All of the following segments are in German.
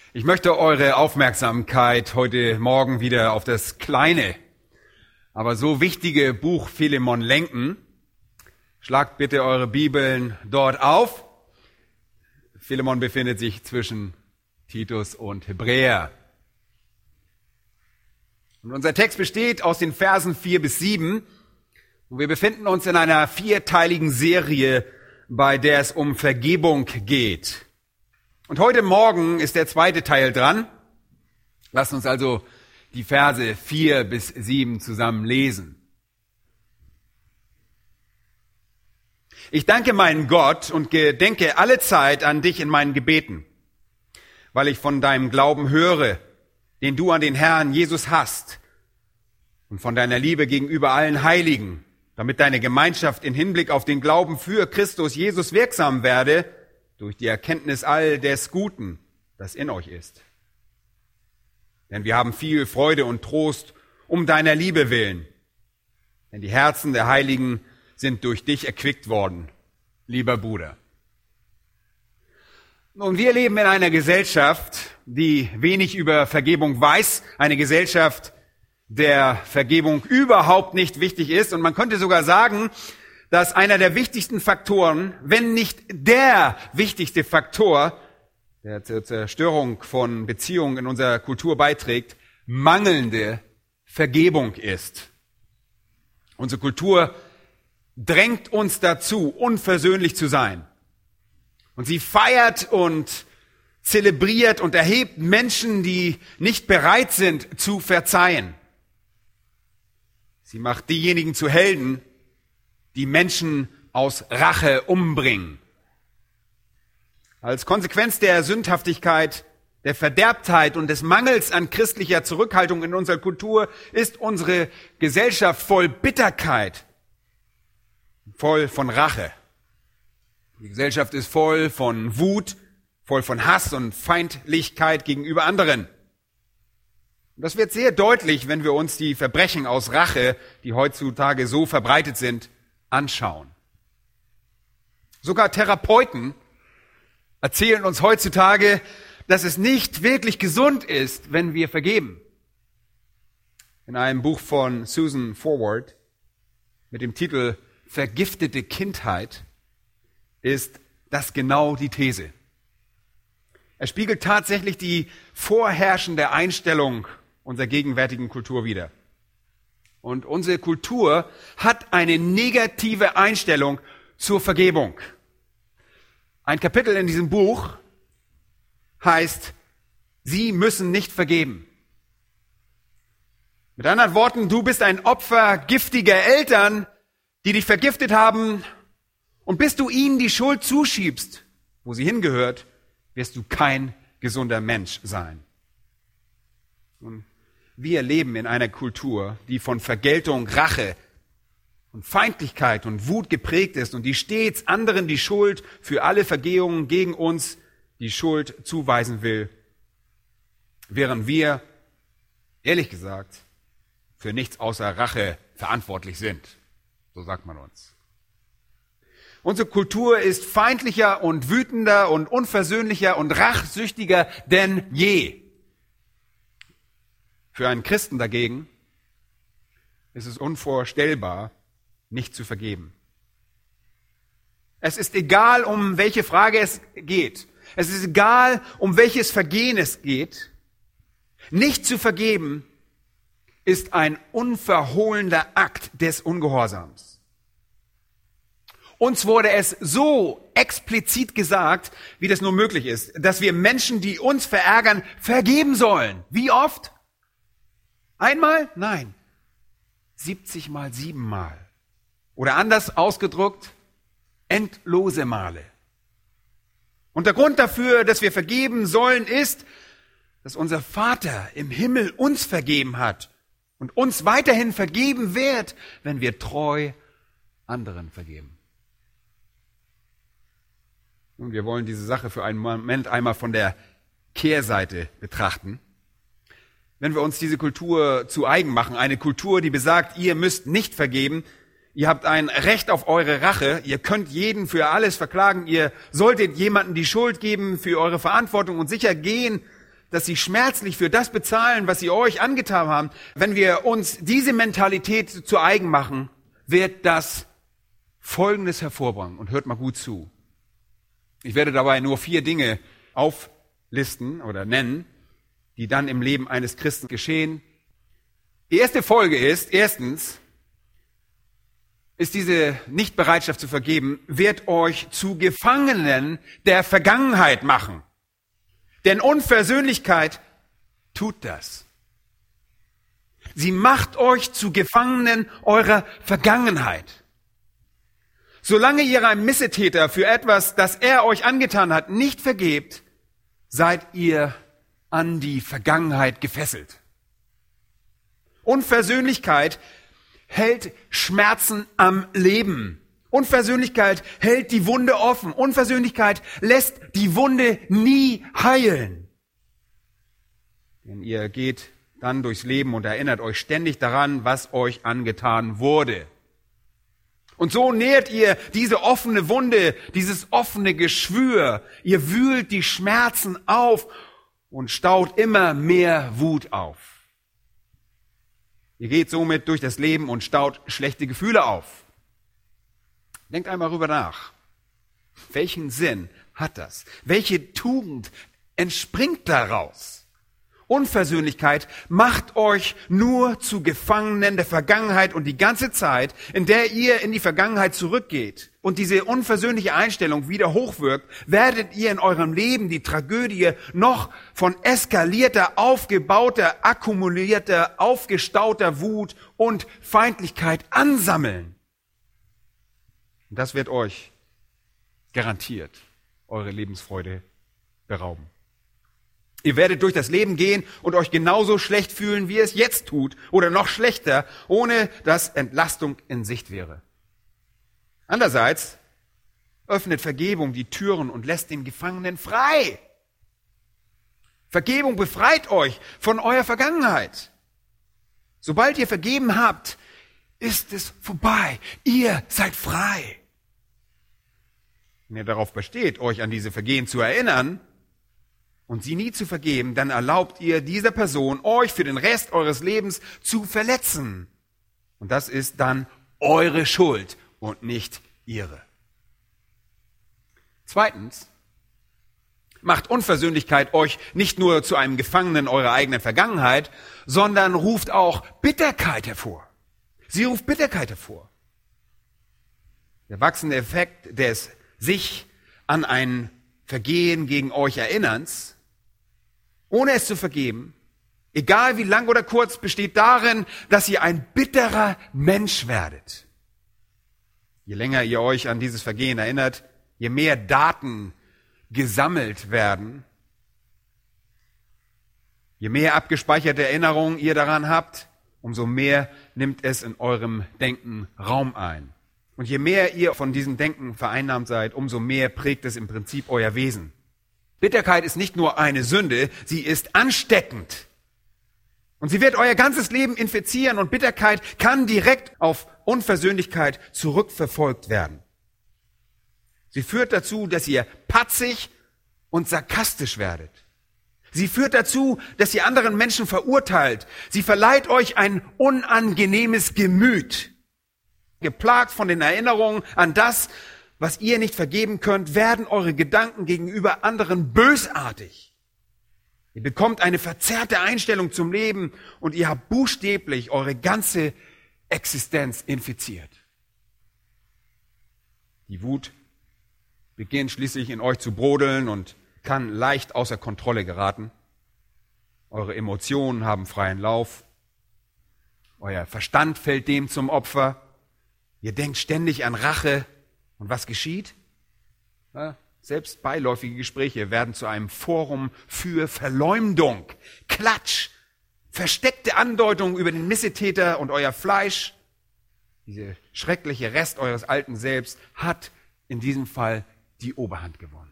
Ich möchte eure Aufmerksamkeit heute Morgen wieder auf das kleine, aber so wichtige Buch Philemon lenken. Schlagt bitte eure Bibeln dort auf. Philemon befindet sich zwischen Titus und Hebräer. Und unser Text besteht aus den Versen 4 bis 7. Und wir befinden uns in einer 4-teiligen Serie, bei der es um Vergebung geht. Und heute Morgen ist der 2. Teil dran. Lasst uns also die Verse 4 bis 7 zusammen lesen. Ich danke meinen Gott und gedenke alle Zeit an dich in meinen Gebeten, weil ich von deinem Glauben höre, den du an den Herrn Jesus hast, und von deiner Liebe gegenüber allen Heiligen, damit deine Gemeinschaft in Hinblick auf den Glauben für Christus Jesus wirksam werde, durch die Erkenntnis all des Guten, das in euch ist. Denn wir haben viel Freude und Trost um deiner Liebe willen, denn die Herzen der Heiligen sind durch dich erquickt worden, lieber Bruder. Nun, wir leben in einer Gesellschaft, die wenig über Vergebung weiß, eine Gesellschaft, der Vergebung überhaupt nicht wichtig ist. Und man könnte sogar sagen, dass einer der wichtigsten Faktoren, wenn nicht der wichtigste Faktor, der zur Zerstörung von Beziehungen in unserer Kultur beiträgt, mangelnde Vergebung ist. Unsere Kultur drängt uns dazu, unversöhnlich zu sein. Und sie feiert und zelebriert und erhebt Menschen, die nicht bereit sind zu verzeihen. Sie macht diejenigen zu Helden, die Menschen aus Rache umbringen. Als Konsequenz der Sündhaftigkeit, der Verderbtheit und des Mangels an christlicher Zurückhaltung in unserer Kultur ist unsere Gesellschaft voll Bitterkeit, voll von Rache. Die Gesellschaft ist voll von Wut, voll von Hass und Feindlichkeit gegenüber anderen. Und das wird sehr deutlich, wenn wir uns die Verbrechen aus Rache, die heutzutage so verbreitet sind, anschauen. Sogar Therapeuten erzählen uns heutzutage, dass es nicht wirklich gesund ist, wenn wir vergeben. In einem Buch von Susan Forward mit dem Titel Vergiftete Kindheit ist das genau die These. Er spiegelt tatsächlich die vorherrschende Einstellung unserer gegenwärtigen Kultur wider. Und unsere Kultur hat eine negative Einstellung zur Vergebung. Ein Kapitel in diesem Buch heißt, Sie müssen nicht vergeben. Mit anderen Worten, du bist ein Opfer giftiger Eltern, die dich vergiftet haben, und bis du ihnen die Schuld zuschiebst, wo sie hingehört, wirst du kein gesunder Mensch sein. Und wir leben in einer Kultur, die von Vergeltung, Rache und Feindlichkeit und Wut geprägt ist und die stets anderen die Schuld für alle Vergehungen gegen uns die Schuld zuweisen will, während wir, ehrlich gesagt, für nichts außer Rache verantwortlich sind. So sagt man uns. Unsere Kultur ist feindlicher und wütender und unversöhnlicher und rachsüchtiger denn je. Für einen Christen dagegen ist es unvorstellbar, nicht zu vergeben. Es ist egal, um welche Frage es geht. Es ist egal, um welches Vergehen es geht. Nicht zu vergeben ist ein unverhohlener Akt des Ungehorsams. Uns wurde es so explizit gesagt, wie das nur möglich ist, dass wir Menschen, die uns verärgern, vergeben sollen. Wie oft? Einmal? Nein. 70 mal 7 Mal. Oder anders ausgedrückt, endlose Male. Und der Grund dafür, dass wir vergeben sollen, ist, dass unser Vater im Himmel uns vergeben hat und uns weiterhin vergeben wird, wenn wir treu anderen vergeben. Und wir wollen diese Sache für einen Moment einmal von der Kehrseite betrachten. Wenn wir uns diese Kultur zu eigen machen, eine Kultur, die besagt, ihr müsst nicht vergeben, ihr habt ein Recht auf eure Rache, ihr könnt jeden für alles verklagen, ihr solltet jemandem die Schuld geben für eure Verantwortung und sicher gehen, dass sie schmerzlich für das bezahlen, was sie euch angetan haben, wenn wir uns diese Mentalität zu eigen machen, wird das Folgendes hervorbringen. Und hört mal gut zu. Ich werde dabei nur 4 Dinge auflisten oder nennen, die dann im Leben eines Christen geschehen. Die erste Folge ist, erstens, ist diese Nichtbereitschaft zu vergeben, wird euch zu Gefangenen der Vergangenheit machen. Denn Unversöhnlichkeit tut das. Sie macht euch zu Gefangenen eurer Vergangenheit. Solange ihr einem Missetäter für etwas, das er euch angetan hat, nicht vergebt, seid ihr an die Vergangenheit gefesselt. Unversöhnlichkeit hält Schmerzen am Leben. Unversöhnlichkeit hält die Wunde offen. Unversöhnlichkeit lässt die Wunde nie heilen. Denn ihr geht dann durchs Leben und erinnert euch ständig daran, was euch angetan wurde. Und so nährt ihr diese offene Wunde, dieses offene Geschwür. Ihr wühlt die Schmerzen auf und staut immer mehr Wut auf. Ihr geht somit durch das Leben und staut schlechte Gefühle auf. Denkt einmal darüber nach. Welchen Sinn hat das? Welche Tugend entspringt daraus? Unversöhnlichkeit macht euch nur zu Gefangenen der Vergangenheit und die ganze Zeit, in der ihr in die Vergangenheit zurückgeht und diese unversöhnliche Einstellung wieder hochwirkt, werdet ihr in eurem Leben die Tragödie noch von eskalierter, aufgebauter, akkumulierter, aufgestauter Wut und Feindlichkeit ansammeln. Und das wird euch garantiert eure Lebensfreude berauben. Ihr werdet durch das Leben gehen und euch genauso schlecht fühlen, wie ihr es jetzt tut, oder noch schlechter, ohne dass Entlastung in Sicht wäre. Andererseits öffnet Vergebung die Türen und lässt den Gefangenen frei. Vergebung befreit euch von eurer Vergangenheit. Sobald ihr vergeben habt, ist es vorbei. Ihr seid frei. Wenn ihr darauf besteht, euch an diese Vergehen zu erinnern, und sie nie zu vergeben, dann erlaubt ihr dieser Person, euch für den Rest eures Lebens zu verletzen. Und das ist dann eure Schuld und nicht ihre. Zweitens, macht Unversöhnlichkeit euch nicht nur zu einem Gefangenen eurer eigenen Vergangenheit, sondern ruft auch Bitterkeit hervor. Sie ruft Bitterkeit hervor. Der wachsende Effekt des sich an ein Vergehen gegen euch Erinnerns, ohne es zu vergeben, egal wie lang oder kurz, besteht darin, dass ihr ein bitterer Mensch werdet. Je länger ihr euch an dieses Vergehen erinnert, je mehr Daten gesammelt werden, je mehr abgespeicherte Erinnerungen ihr daran habt, umso mehr nimmt es in eurem Denken Raum ein. Und je mehr ihr von diesem Denken vereinnahmt seid, umso mehr prägt es im Prinzip euer Wesen. Bitterkeit ist nicht nur eine Sünde, sie ist ansteckend. Und sie wird euer ganzes Leben infizieren und Bitterkeit kann direkt auf Unversöhnlichkeit zurückverfolgt werden. Sie führt dazu, dass ihr patzig und sarkastisch werdet. Sie führt dazu, dass ihr anderen Menschen verurteilt. Sie verleiht euch ein unangenehmes Gemüt. Geplagt von den Erinnerungen an das, was ihr nicht vergeben könnt, werden eure Gedanken gegenüber anderen bösartig. Ihr bekommt eine verzerrte Einstellung zum Leben und ihr habt buchstäblich eure ganze Existenz infiziert. Die Wut beginnt schließlich in euch zu brodeln und kann leicht außer Kontrolle geraten. Eure Emotionen haben freien Lauf. Euer Verstand fällt dem zum Opfer. Ihr denkt ständig an Rache. Und was geschieht? Ja, selbst beiläufige Gespräche werden zu einem Forum für Verleumdung, Klatsch, versteckte Andeutungen über den Missetäter und euer Fleisch. Diese schreckliche Rest eures alten Selbst hat in diesem Fall die Oberhand gewonnen.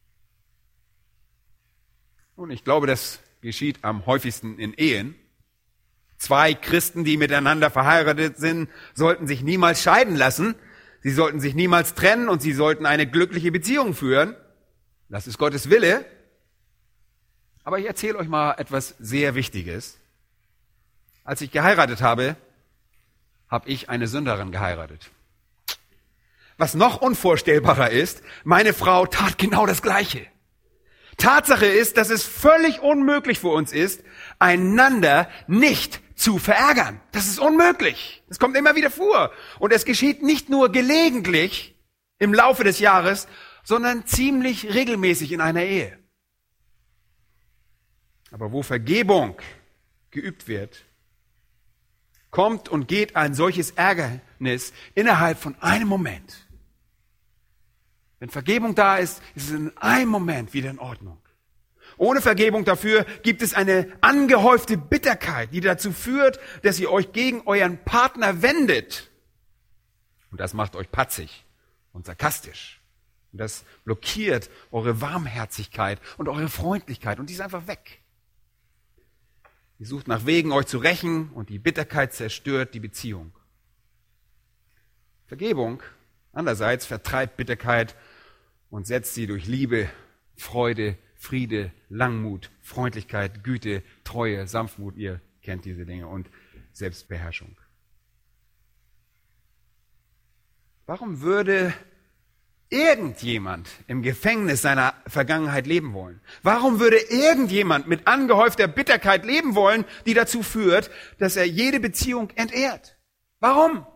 Und ich glaube, das geschieht am häufigsten in Ehen. 2 Christen, die miteinander verheiratet sind, sollten sich niemals scheiden lassen. Sie sollten sich niemals trennen und sie sollten eine glückliche Beziehung führen. Das ist Gottes Wille. Aber ich erzähle euch mal etwas sehr Wichtiges. Als ich geheiratet habe, habe ich eine Sünderin geheiratet. Was noch unvorstellbarer ist, meine Frau tat genau das Gleiche. Tatsache ist, dass es völlig unmöglich für uns ist, einander nicht zu verärgern. Das ist unmöglich. Das kommt immer wieder vor. Und es geschieht nicht nur gelegentlich im Laufe des Jahres, sondern ziemlich regelmäßig in einer Ehe. Aber wo Vergebung geübt wird, kommt und geht ein solches Ärgernis innerhalb von einem Moment. Wenn Vergebung da ist, ist es in einem Moment wieder in Ordnung. Ohne Vergebung dafür gibt es eine angehäufte Bitterkeit, die dazu führt, dass ihr euch gegen euren Partner wendet. Und das macht euch patzig und sarkastisch. Und das blockiert eure Warmherzigkeit und eure Freundlichkeit und die ist einfach weg. Ihr sucht nach Wegen, euch zu rächen und die Bitterkeit zerstört die Beziehung. Vergebung andererseits vertreibt Bitterkeit und setzt sie durch Liebe, Freude, Friede, Langmut, Freundlichkeit, Güte, Treue, Sanftmut, ihr kennt diese Dinge, und Selbstbeherrschung. Warum würde irgendjemand im Gefängnis seiner Vergangenheit leben wollen? Warum würde irgendjemand mit angehäufter Bitterkeit leben wollen, die dazu führt, dass er jede Beziehung entehrt? Warum?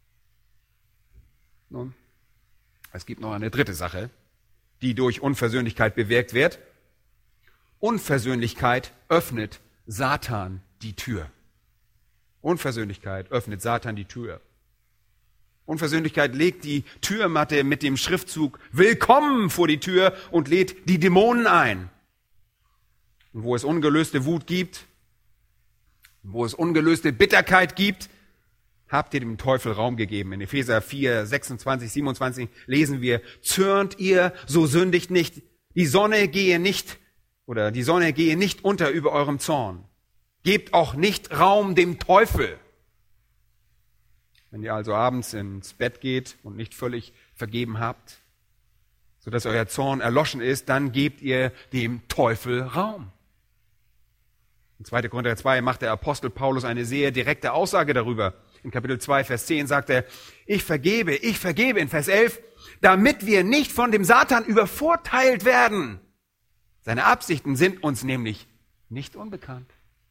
Nun, es gibt noch eine dritte Sache, die durch Unversöhnlichkeit bewirkt wird. Unversöhnlichkeit öffnet Satan die Tür. Unversöhnlichkeit öffnet Satan die Tür. Unversöhnlichkeit legt die Türmatte mit dem Schriftzug Willkommen vor die Tür und lädt die Dämonen ein. Und wo es ungelöste Wut gibt, wo es ungelöste Bitterkeit gibt, habt ihr dem Teufel Raum gegeben. In Epheser 4, 26, 27 lesen wir, zürnt ihr, so sündigt nicht, die Sonne gehe nicht unter über eurem Zorn. Gebt auch nicht Raum dem Teufel. Wenn ihr also abends ins Bett geht und nicht völlig vergeben habt, sodass euer Zorn erloschen ist, dann gebt ihr dem Teufel Raum. In 2. Korinther 2 macht der Apostel Paulus eine sehr direkte Aussage darüber. In Kapitel 2, Vers 10 sagt er, ich vergebe in Vers 11, damit wir nicht von dem Satan übervorteilt werden. Seine Absichten sind uns nämlich nicht unbekannt.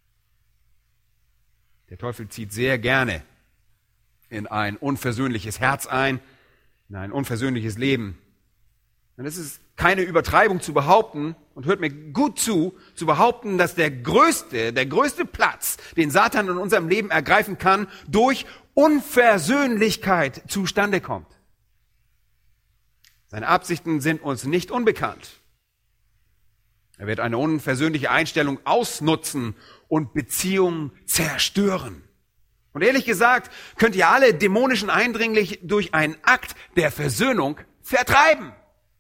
Der Teufel zieht sehr gerne in ein unversöhnliches Herz ein, in ein unversöhnliches Leben. Und es ist keine Übertreibung zu behaupten, und hört mir gut zu behaupten, dass der größte Platz, den Satan in unserem Leben ergreifen kann, durch Unversöhnlichkeit zustande kommt. Seine Absichten sind uns nicht unbekannt. Er wird eine unversöhnliche Einstellung ausnutzen und Beziehungen zerstören. Und ehrlich gesagt, könnt ihr alle dämonischen Eindringlinge durch einen Akt der Versöhnung vertreiben.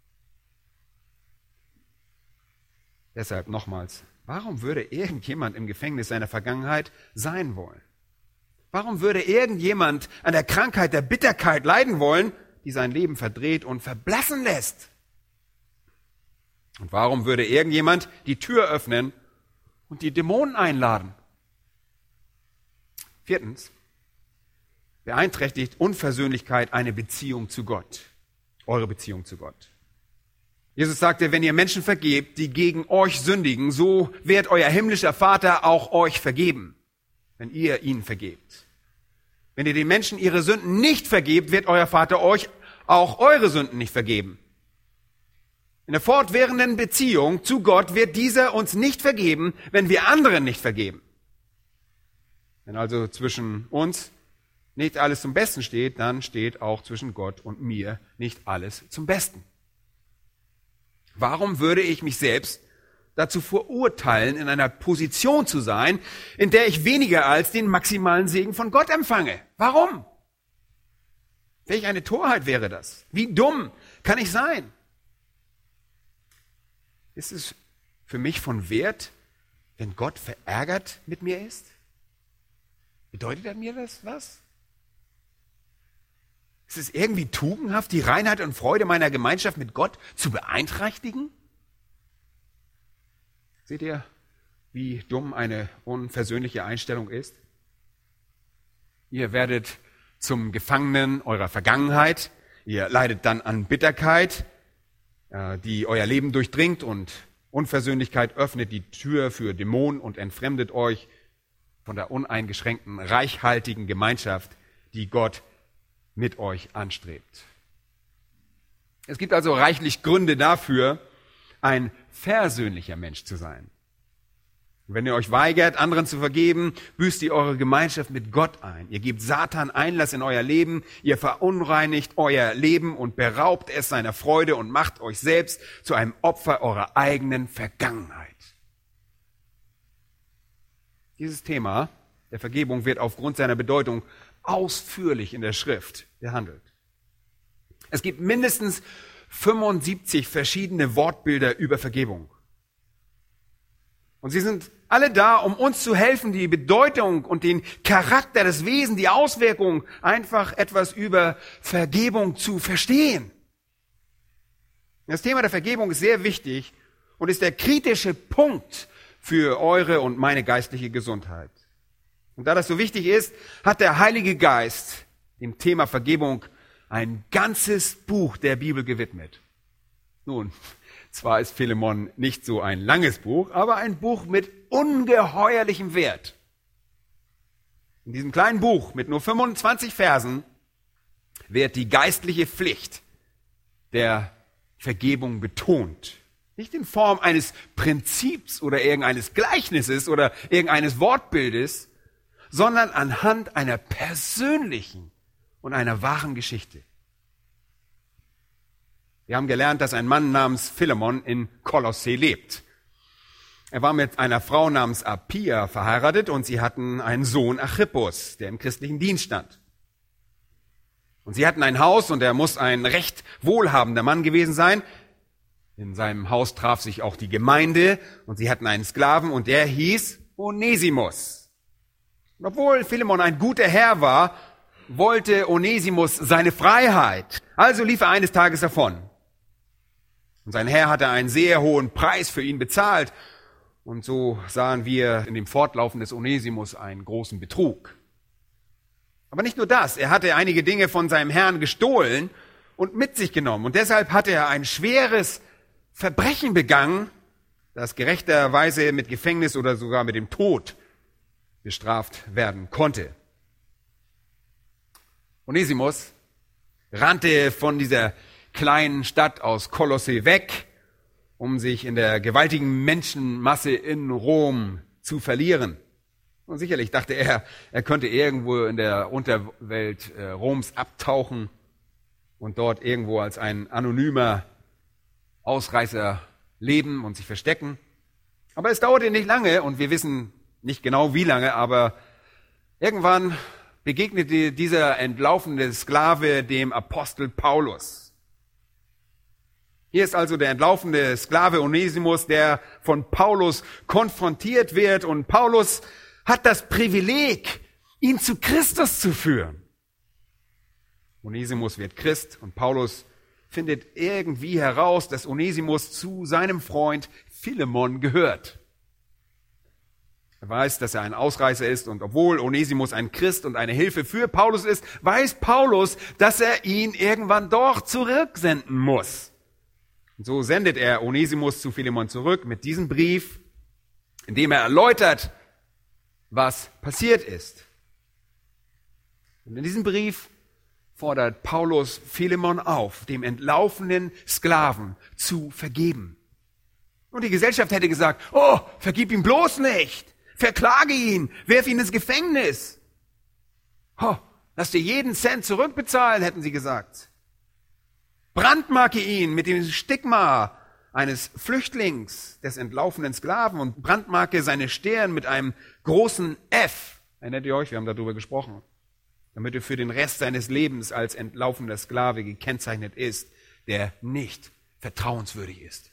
Deshalb nochmals, warum würde irgendjemand im Gefängnis seiner Vergangenheit sein wollen? Warum würde irgendjemand an der Krankheit der Bitterkeit leiden wollen, die sein Leben verdreht und verblassen lässt? Und warum würde irgendjemand die Tür öffnen und die Dämonen einladen? 4. Beeinträchtigt Unversöhnlichkeit eine Beziehung zu Gott, eure Beziehung zu Gott. Jesus sagte, wenn ihr Menschen vergebt, die gegen euch sündigen, so wird euer himmlischer Vater auch euch vergeben, wenn ihr ihnen vergebt. Wenn ihr den Menschen ihre Sünden nicht vergebt, wird euer Vater euch auch eure Sünden nicht vergeben. In der fortwährenden Beziehung zu Gott wird dieser uns nicht vergeben, wenn wir anderen nicht vergeben. Wenn also zwischen uns nicht alles zum Besten steht, dann steht auch zwischen Gott und mir nicht alles zum Besten. Warum würde ich mich selbst dazu verurteilen, in einer Position zu sein, in der ich weniger als den maximalen Segen von Gott empfange? Warum? Welch eine Torheit wäre das? Wie dumm kann ich sein? Ist es für mich von Wert, wenn Gott verärgert mit mir ist? Bedeutet er mir das was? Ist es irgendwie tugendhaft, die Reinheit und Freude meiner Gemeinschaft mit Gott zu beeinträchtigen? Seht ihr, wie dumm eine unversöhnliche Einstellung ist? Ihr werdet zum Gefangenen eurer Vergangenheit. Ihr leidet dann an Bitterkeit, die euer Leben durchdringt, und Unversöhnlichkeit öffnet die Tür für Dämonen und entfremdet euch von der uneingeschränkten, reichhaltigen Gemeinschaft, die Gott mit euch anstrebt. Es gibt also reichlich Gründe dafür, ein versöhnlicher Mensch zu sein. Und wenn ihr euch weigert, anderen zu vergeben, büßt ihr eure Gemeinschaft mit Gott ein. Ihr gebt Satan Einlass in euer Leben, ihr verunreinigt euer Leben und beraubt es seiner Freude und macht euch selbst zu einem Opfer eurer eigenen Vergangenheit. Dieses Thema der Vergebung wird aufgrund seiner Bedeutung ausführlich in der Schrift behandelt. Es gibt mindestens 75 verschiedene Wortbilder über Vergebung. Und sie sind alle da, um uns zu helfen, die Bedeutung und den Charakter, das Wesen, die Auswirkungen, einfach etwas über Vergebung zu verstehen. Das Thema der Vergebung ist sehr wichtig und ist der kritische Punkt für eure und meine geistliche Gesundheit. Und da das so wichtig ist, hat der Heilige Geist dem Thema Vergebung ein ganzes Buch der Bibel gewidmet. Nun, zwar ist Philemon nicht so ein langes Buch, aber ein Buch mit ungeheuerlichem Wert. In diesem kleinen Buch mit nur 25 Versen wird die geistliche Pflicht der Vergebung betont. Nicht in Form eines Prinzips oder irgendeines Gleichnisses oder irgendeines Wortbildes, sondern anhand einer persönlichen und einer wahren Geschichte. Wir haben gelernt, dass ein Mann namens Philemon in Kolossä lebt. Er war mit einer Frau namens Apphia verheiratet und sie hatten einen Sohn Archippus, der im christlichen Dienst stand. Und sie hatten ein Haus und er muss ein recht wohlhabender Mann gewesen sein. In seinem Haus traf sich auch die Gemeinde und sie hatten einen Sklaven und der hieß Onesimus. Und obwohl Philemon ein guter Herr war, wollte Onesimus seine Freiheit. Also lief er eines Tages davon. Und sein Herr hatte einen sehr hohen Preis für ihn bezahlt. Und so sahen wir in dem Fortlaufen des Onesimus einen großen Betrug. Aber nicht nur das, er hatte einige Dinge von seinem Herrn gestohlen und mit sich genommen. Und deshalb hatte er ein schweres Verbrechen begangen, das gerechterweise mit Gefängnis oder sogar mit dem Tod bestraft werden konnte. Onesimus rannte von dieser kleinen Stadt aus Kolossä weg, um sich in der gewaltigen Menschenmasse in Rom zu verlieren. Und sicherlich dachte er, er könnte irgendwo in der Unterwelt Roms abtauchen und dort irgendwo als ein anonymer Ausreißer leben und sich verstecken. Aber es dauerte nicht lange und wir wissen nicht genau wie lange, aber irgendwann begegnete dieser entlaufene Sklave dem Apostel Paulus. Hier ist also der entlaufene Sklave Onesimus, der von Paulus konfrontiert wird, und Paulus hat das Privileg, ihn zu Christus zu führen. Onesimus wird Christ und Paulus findet irgendwie heraus, dass Onesimus zu seinem Freund Philemon gehört. Er weiß, dass er ein Ausreißer ist, und obwohl Onesimus ein Christ und eine Hilfe für Paulus ist, weiß Paulus, dass er ihn irgendwann doch zurücksenden muss. Und so sendet er Onesimus zu Philemon zurück mit diesem Brief, in dem er erläutert, was passiert ist. Und in diesem Brief fordert Paulus Philemon auf, dem entlaufenen Sklaven zu vergeben. Und die Gesellschaft hätte gesagt, oh, vergib ihm bloß nicht, verklage ihn, werf ihn ins Gefängnis. Oh, lass dir jeden Cent zurückbezahlen, hätten sie gesagt. Brandmarke ihn mit dem Stigma eines Flüchtlings, des entlaufenen Sklaven, und brandmarke seine Stirn mit einem großen F. Erinnert ihr euch? Wir haben darüber gesprochen. Damit er für den Rest seines Lebens als entlaufener Sklave gekennzeichnet ist, der nicht vertrauenswürdig ist.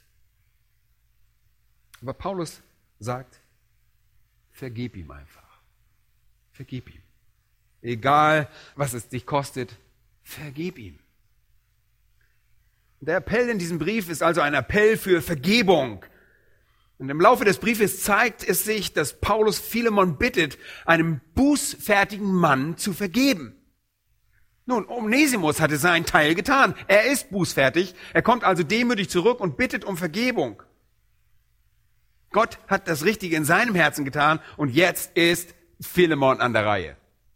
Aber Paulus sagt, vergib ihm einfach. Vergib ihm. Egal, was es dich kostet, vergib ihm. Der Appell in diesem Brief ist also ein Appell für Vergebung. Und im Laufe des Briefes zeigt es sich, dass Paulus Philemon bittet, einem bußfertigen Mann zu vergeben. Nun, Onesimus hatte seinen Teil getan. Er ist bußfertig. Er kommt also demütig zurück und bittet um Vergebung. Gott hat das Richtige in seinem Herzen getan und jetzt ist Philemon an der Reihe.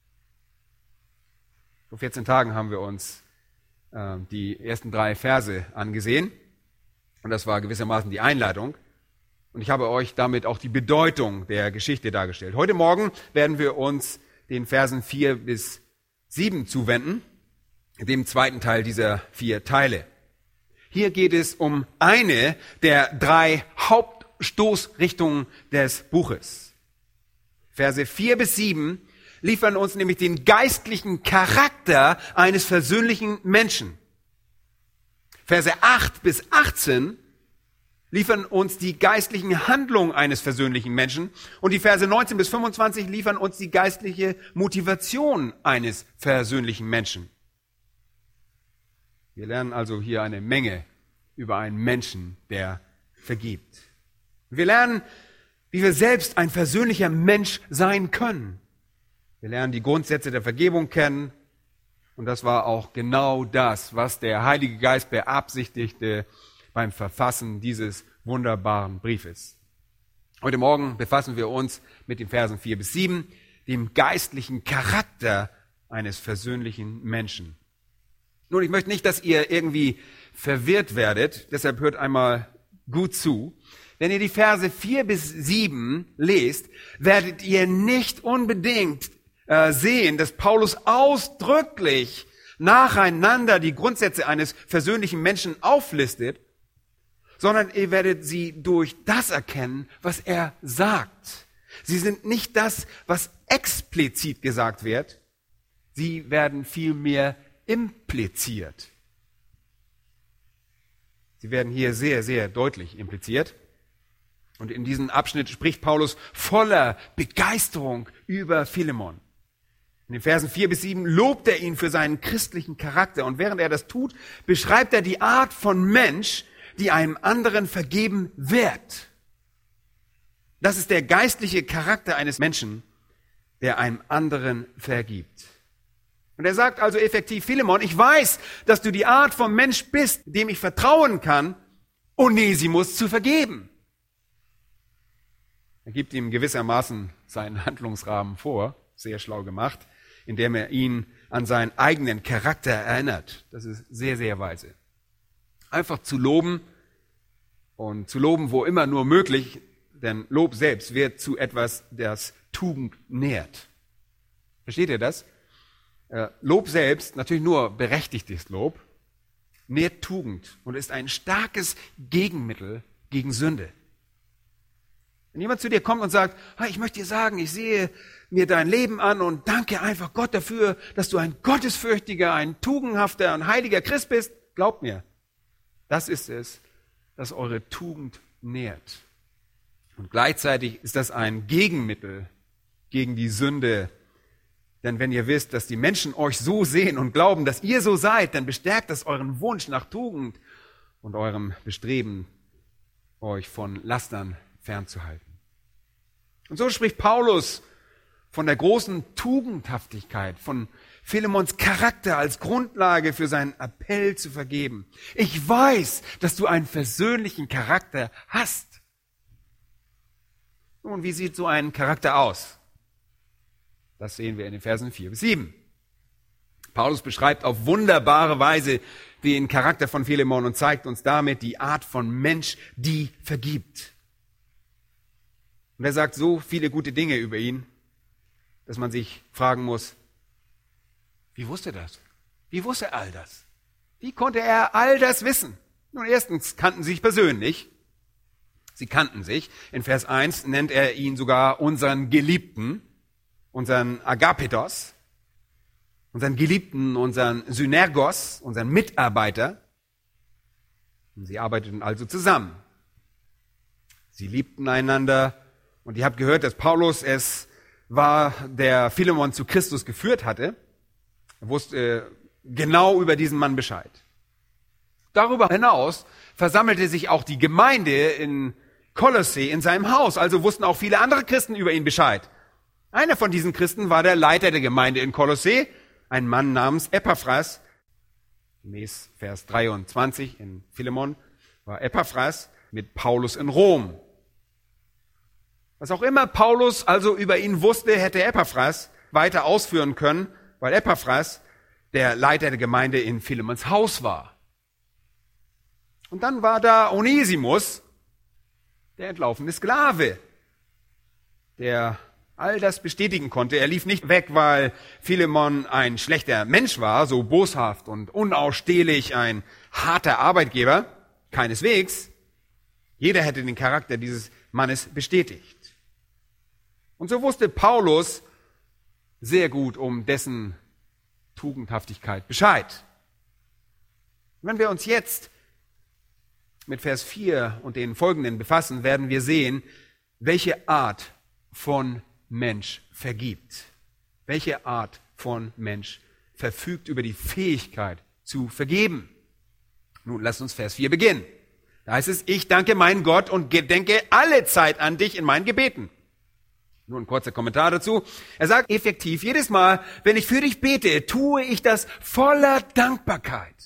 Vor 14 Tagen haben wir uns die ersten 3 Verse angesehen und das war gewissermaßen die Einleitung. Und ich habe euch damit auch die Bedeutung der Geschichte dargestellt. Heute Morgen werden wir uns den Versen 4 bis 7 zuwenden, dem zweiten Teil dieser 4 Teile. Hier geht es um eine der 3 Hauptstoßrichtungen des Buches. Verse 4 bis 7 liefern uns nämlich den geistlichen Charakter eines versöhnlichen Menschen. Verse 8 bis 18 liefern uns die geistlichen Handlungen eines versöhnlichen Menschen und die Verse 19 bis 25 liefern uns die geistliche Motivation eines versöhnlichen Menschen. Wir lernen also hier eine Menge über einen Menschen, der vergibt. Wir lernen, wie wir selbst ein versöhnlicher Mensch sein können. Wir lernen die Grundsätze der Vergebung kennen und das war auch genau das, was der Heilige Geist beabsichtigte beim Verfassen dieses wunderbaren Briefes. Heute Morgen befassen wir uns mit den Versen 4 bis 7, dem geistlichen Charakter eines versöhnlichen Menschen. Nun, ich möchte nicht, dass ihr irgendwie verwirrt werdet, deshalb hört einmal gut zu. Wenn ihr die Verse 4 bis 7 lest, werdet ihr nicht unbedingt sehen, dass Paulus ausdrücklich nacheinander die Grundsätze eines versöhnlichen Menschen auflistet, sondern ihr werdet sie durch das erkennen, was er sagt. Sie sind nicht das, was explizit gesagt wird, sie werden vielmehr impliziert. Sie werden hier sehr, sehr deutlich impliziert. Und in diesem Abschnitt spricht Paulus voller Begeisterung über Philemon. In den Versen 4 bis 7 lobt er ihn für seinen christlichen Charakter. Und während er das tut, beschreibt er die Art von Mensch, die einem anderen vergeben wird. Das ist der geistliche Charakter eines Menschen, der einem anderen vergibt. Und er sagt also effektiv, Philemon, ich weiß, dass du die Art von Mensch bist, dem ich vertrauen kann, Onesimus zu vergeben. Er gibt ihm gewissermaßen seinen Handlungsrahmen vor, sehr schlau gemacht, indem er ihn an seinen eigenen Charakter erinnert. Das ist sehr, sehr weise. Einfach zu loben und zu loben, wo immer nur möglich, denn Lob selbst wird zu etwas, das Tugend nährt. Versteht ihr das? Lob selbst, natürlich nur berechtigtes Lob, nährt Tugend und ist ein starkes Gegenmittel gegen Sünde. Wenn jemand zu dir kommt und sagt, hey, ich möchte dir sagen, ich sehe mir dein Leben an und danke einfach Gott dafür, dass du ein gottesfürchtiger, ein tugendhafter und heiliger Christ bist, glaubt mir, das ist es, das eure Tugend nährt. Und gleichzeitig ist das ein Gegenmittel gegen die Sünde. Denn wenn ihr wisst, dass die Menschen euch so sehen und glauben, dass ihr so seid, dann bestärkt das euren Wunsch nach Tugend und eurem Bestreben, euch von Lastern fernzuhalten. Und so spricht Paulus von der großen Tugendhaftigkeit, von Philemons Charakter als Grundlage für seinen Appell zu vergeben. Ich weiß, dass du einen versöhnlichen Charakter hast. Nun, wie sieht so ein Charakter aus? Das sehen wir in den Versen 4 bis 7. Paulus beschreibt auf wunderbare Weise den Charakter von Philemon und zeigt uns damit die Art von Mensch, die vergibt. Und er sagt so viele gute Dinge über ihn, dass man sich fragen muss, wie wusste er das? Wie wusste er all das? Wie konnte er all das wissen? Nun, erstens kannten sie sich persönlich. Sie kannten sich. In Vers 1 nennt er ihn sogar unseren Geliebten, unseren Agapetos, unseren Geliebten, unseren Synergos, unseren Mitarbeiter. Und sie arbeiteten also zusammen. Sie liebten einander. Und ihr habt gehört, dass Paulus es war, der Philemon zu Christus geführt hatte. Er wusste genau über diesen Mann Bescheid. Darüber hinaus versammelte sich auch die Gemeinde in Kolossee in seinem Haus. Also wussten auch viele andere Christen über ihn Bescheid. Einer von diesen Christen war der Leiter der Gemeinde in Kolossee, ein Mann namens Epaphras. Gemäß Vers 23 in Philemon war Epaphras mit Paulus in Rom. Was auch immer Paulus also über ihn wusste, hätte Epaphras weiter ausführen können, weil Epaphras der Leiter der Gemeinde in Philemons Haus war. Und dann war da Onesimus, der entlaufene Sklave, der all das bestätigen konnte. Er lief nicht weg, weil Philemon ein schlechter Mensch war, so boshaft und unausstehlich, ein harter Arbeitgeber. Keineswegs. Jeder hätte den Charakter dieses Mannes bestätigt. Und so wusste Paulus sehr gut um dessen Tugendhaftigkeit Bescheid. Wenn wir uns jetzt mit Vers 4 und den folgenden befassen, werden wir sehen, welche Art von Mensch vergibt. Welche Art von Mensch verfügt über die Fähigkeit zu vergeben. Nun, lasst uns Vers 4 beginnen. Da heißt es, ich danke meinen Gott und gedenke alle Zeit an dich in meinen Gebeten. Nur ein kurzer Kommentar dazu. Er sagt effektiv, jedes Mal, wenn ich für dich bete, tue ich das voller Dankbarkeit.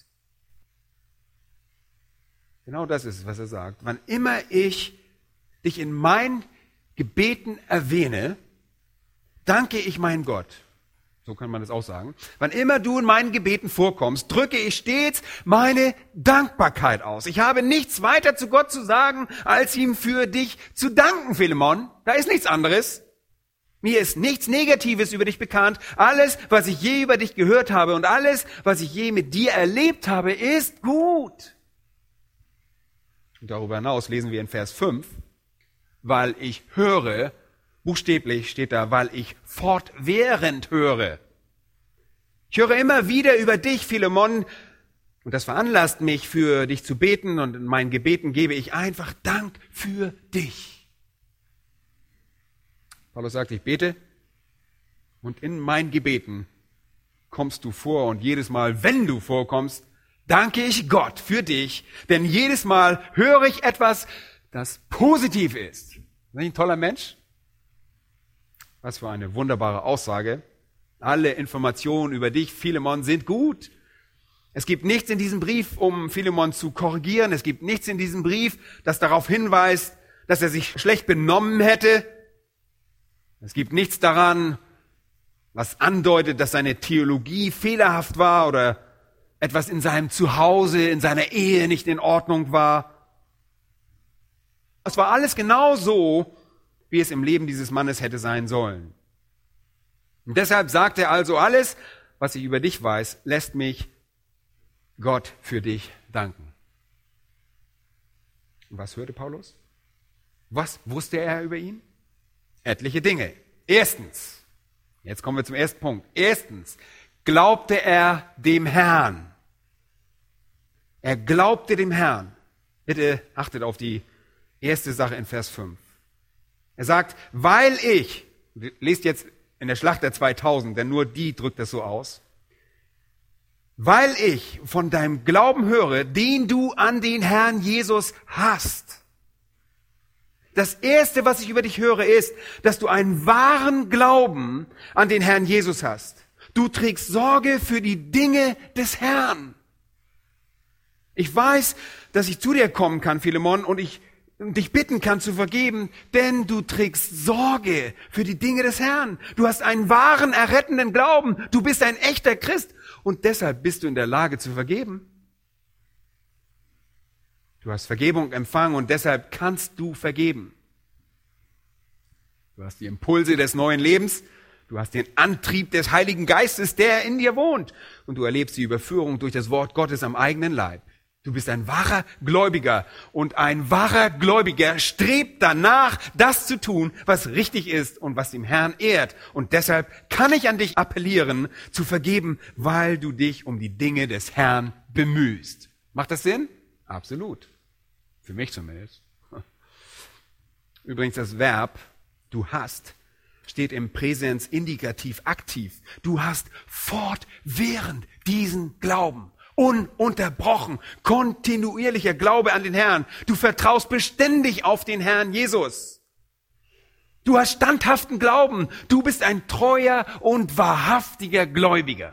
Genau das ist es, was er sagt. Wann immer ich dich in meinen Gebeten erwähne, danke ich meinen Gott. So kann man das auch sagen. Wann immer du in meinen Gebeten vorkommst, drücke ich stets meine Dankbarkeit aus. Ich habe nichts weiter zu Gott zu sagen, als ihm für dich zu danken, Philemon. Da ist nichts anderes. Mir ist nichts Negatives über dich bekannt. Alles, was ich je über dich gehört habe und alles, was ich je mit dir erlebt habe, ist gut. Und darüber hinaus lesen wir in Vers 5, weil ich höre, buchstäblich steht da, weil ich fortwährend höre. Ich höre immer wieder über dich, Philemon, und das veranlasst mich, für dich zu beten, und in meinen Gebeten gebe ich einfach Dank für dich. Paulus sagt, ich bete, und in meinen Gebeten kommst du vor, und jedes Mal, wenn du vorkommst, danke ich Gott für dich, denn jedes Mal höre ich etwas, das positiv ist. Ist nicht ein toller Mensch? Was für eine wunderbare Aussage. Alle Informationen über dich, Philemon, sind gut. Es gibt nichts in diesem Brief, um Philemon zu korrigieren. Es gibt nichts in diesem Brief, das darauf hinweist, dass er sich schlecht benommen hätte. Es gibt nichts daran, was andeutet, dass seine Theologie fehlerhaft war oder etwas in seinem Zuhause, in seiner Ehe nicht in Ordnung war. Es war alles genau so, wie es im Leben dieses Mannes hätte sein sollen. Und deshalb sagt er also, alles, was ich über dich weiß, lässt mich Gott für dich danken. Und was hörte Paulus? Was wusste er über ihn? Etliche Dinge. Erstens, jetzt kommen wir zum ersten Punkt. Erstens, glaubte er dem Herrn. Er glaubte dem Herrn. Bitte achtet auf die erste Sache in Vers 5. Er sagt, weil ich, lest jetzt in der Schlachter 2000, denn nur die drückt das so aus, weil ich von deinem Glauben höre, den du an den Herrn Jesus hast. Das Erste, was ich über dich höre, ist, dass du einen wahren Glauben an den Herrn Jesus hast. Du trägst Sorge für die Dinge des Herrn. Ich weiß, dass ich zu dir kommen kann, Philemon, und dich bitten kann zu vergeben, denn du trägst Sorge für die Dinge des Herrn. Du hast einen wahren, errettenden Glauben. Du bist ein echter Christ und deshalb bist du in der Lage zu vergeben. Du hast Vergebung empfangen und deshalb kannst du vergeben. Du hast die Impulse des neuen Lebens. Du hast den Antrieb des Heiligen Geistes, der in dir wohnt. Und du erlebst die Überführung durch das Wort Gottes am eigenen Leib. Du bist ein wahrer Gläubiger. Und ein wahrer Gläubiger strebt danach, das zu tun, was richtig ist und was dem Herrn ehrt. Und deshalb kann ich an dich appellieren, zu vergeben, weil du dich um die Dinge des Herrn bemühst. Macht das Sinn? Absolut. Für mich zumindest. Übrigens das Verb, du hast, steht im Präsens indikativ aktiv. Du hast fortwährend diesen Glauben. ununterbrochen, kontinuierlicher Glaube an den Herrn. Du vertraust beständig auf den Herrn Jesus. Du hast standhaften Glauben. Du bist ein treuer und wahrhaftiger Gläubiger.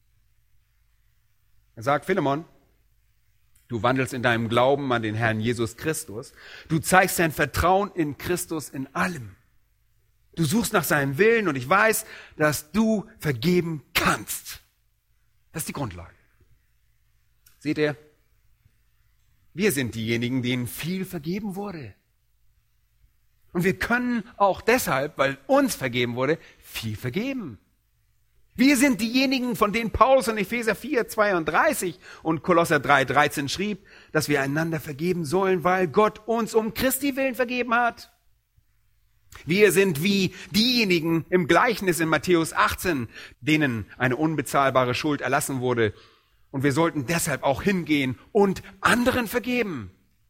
Er sagt, Philemon, du wandelst in deinem Glauben an den Herrn Jesus Christus. Du zeigst dein Vertrauen in Christus in allem. Du suchst nach seinem Willen und ich weiß, dass du vergeben kannst. Das ist die Grundlage. Seht ihr, wir sind diejenigen, denen viel vergeben wurde. Und wir können auch deshalb, weil uns vergeben wurde, viel vergeben. Wir sind diejenigen, von denen Paulus in Epheser 4,32 und Kolosser 3,13 schrieb, dass wir einander vergeben sollen, weil Gott uns um Christi willen vergeben hat. Wir sind wie diejenigen im Gleichnis in Matthäus 18, denen eine unbezahlbare Schuld erlassen wurde. Und wir sollten deshalb auch hingehen und anderen vergeben.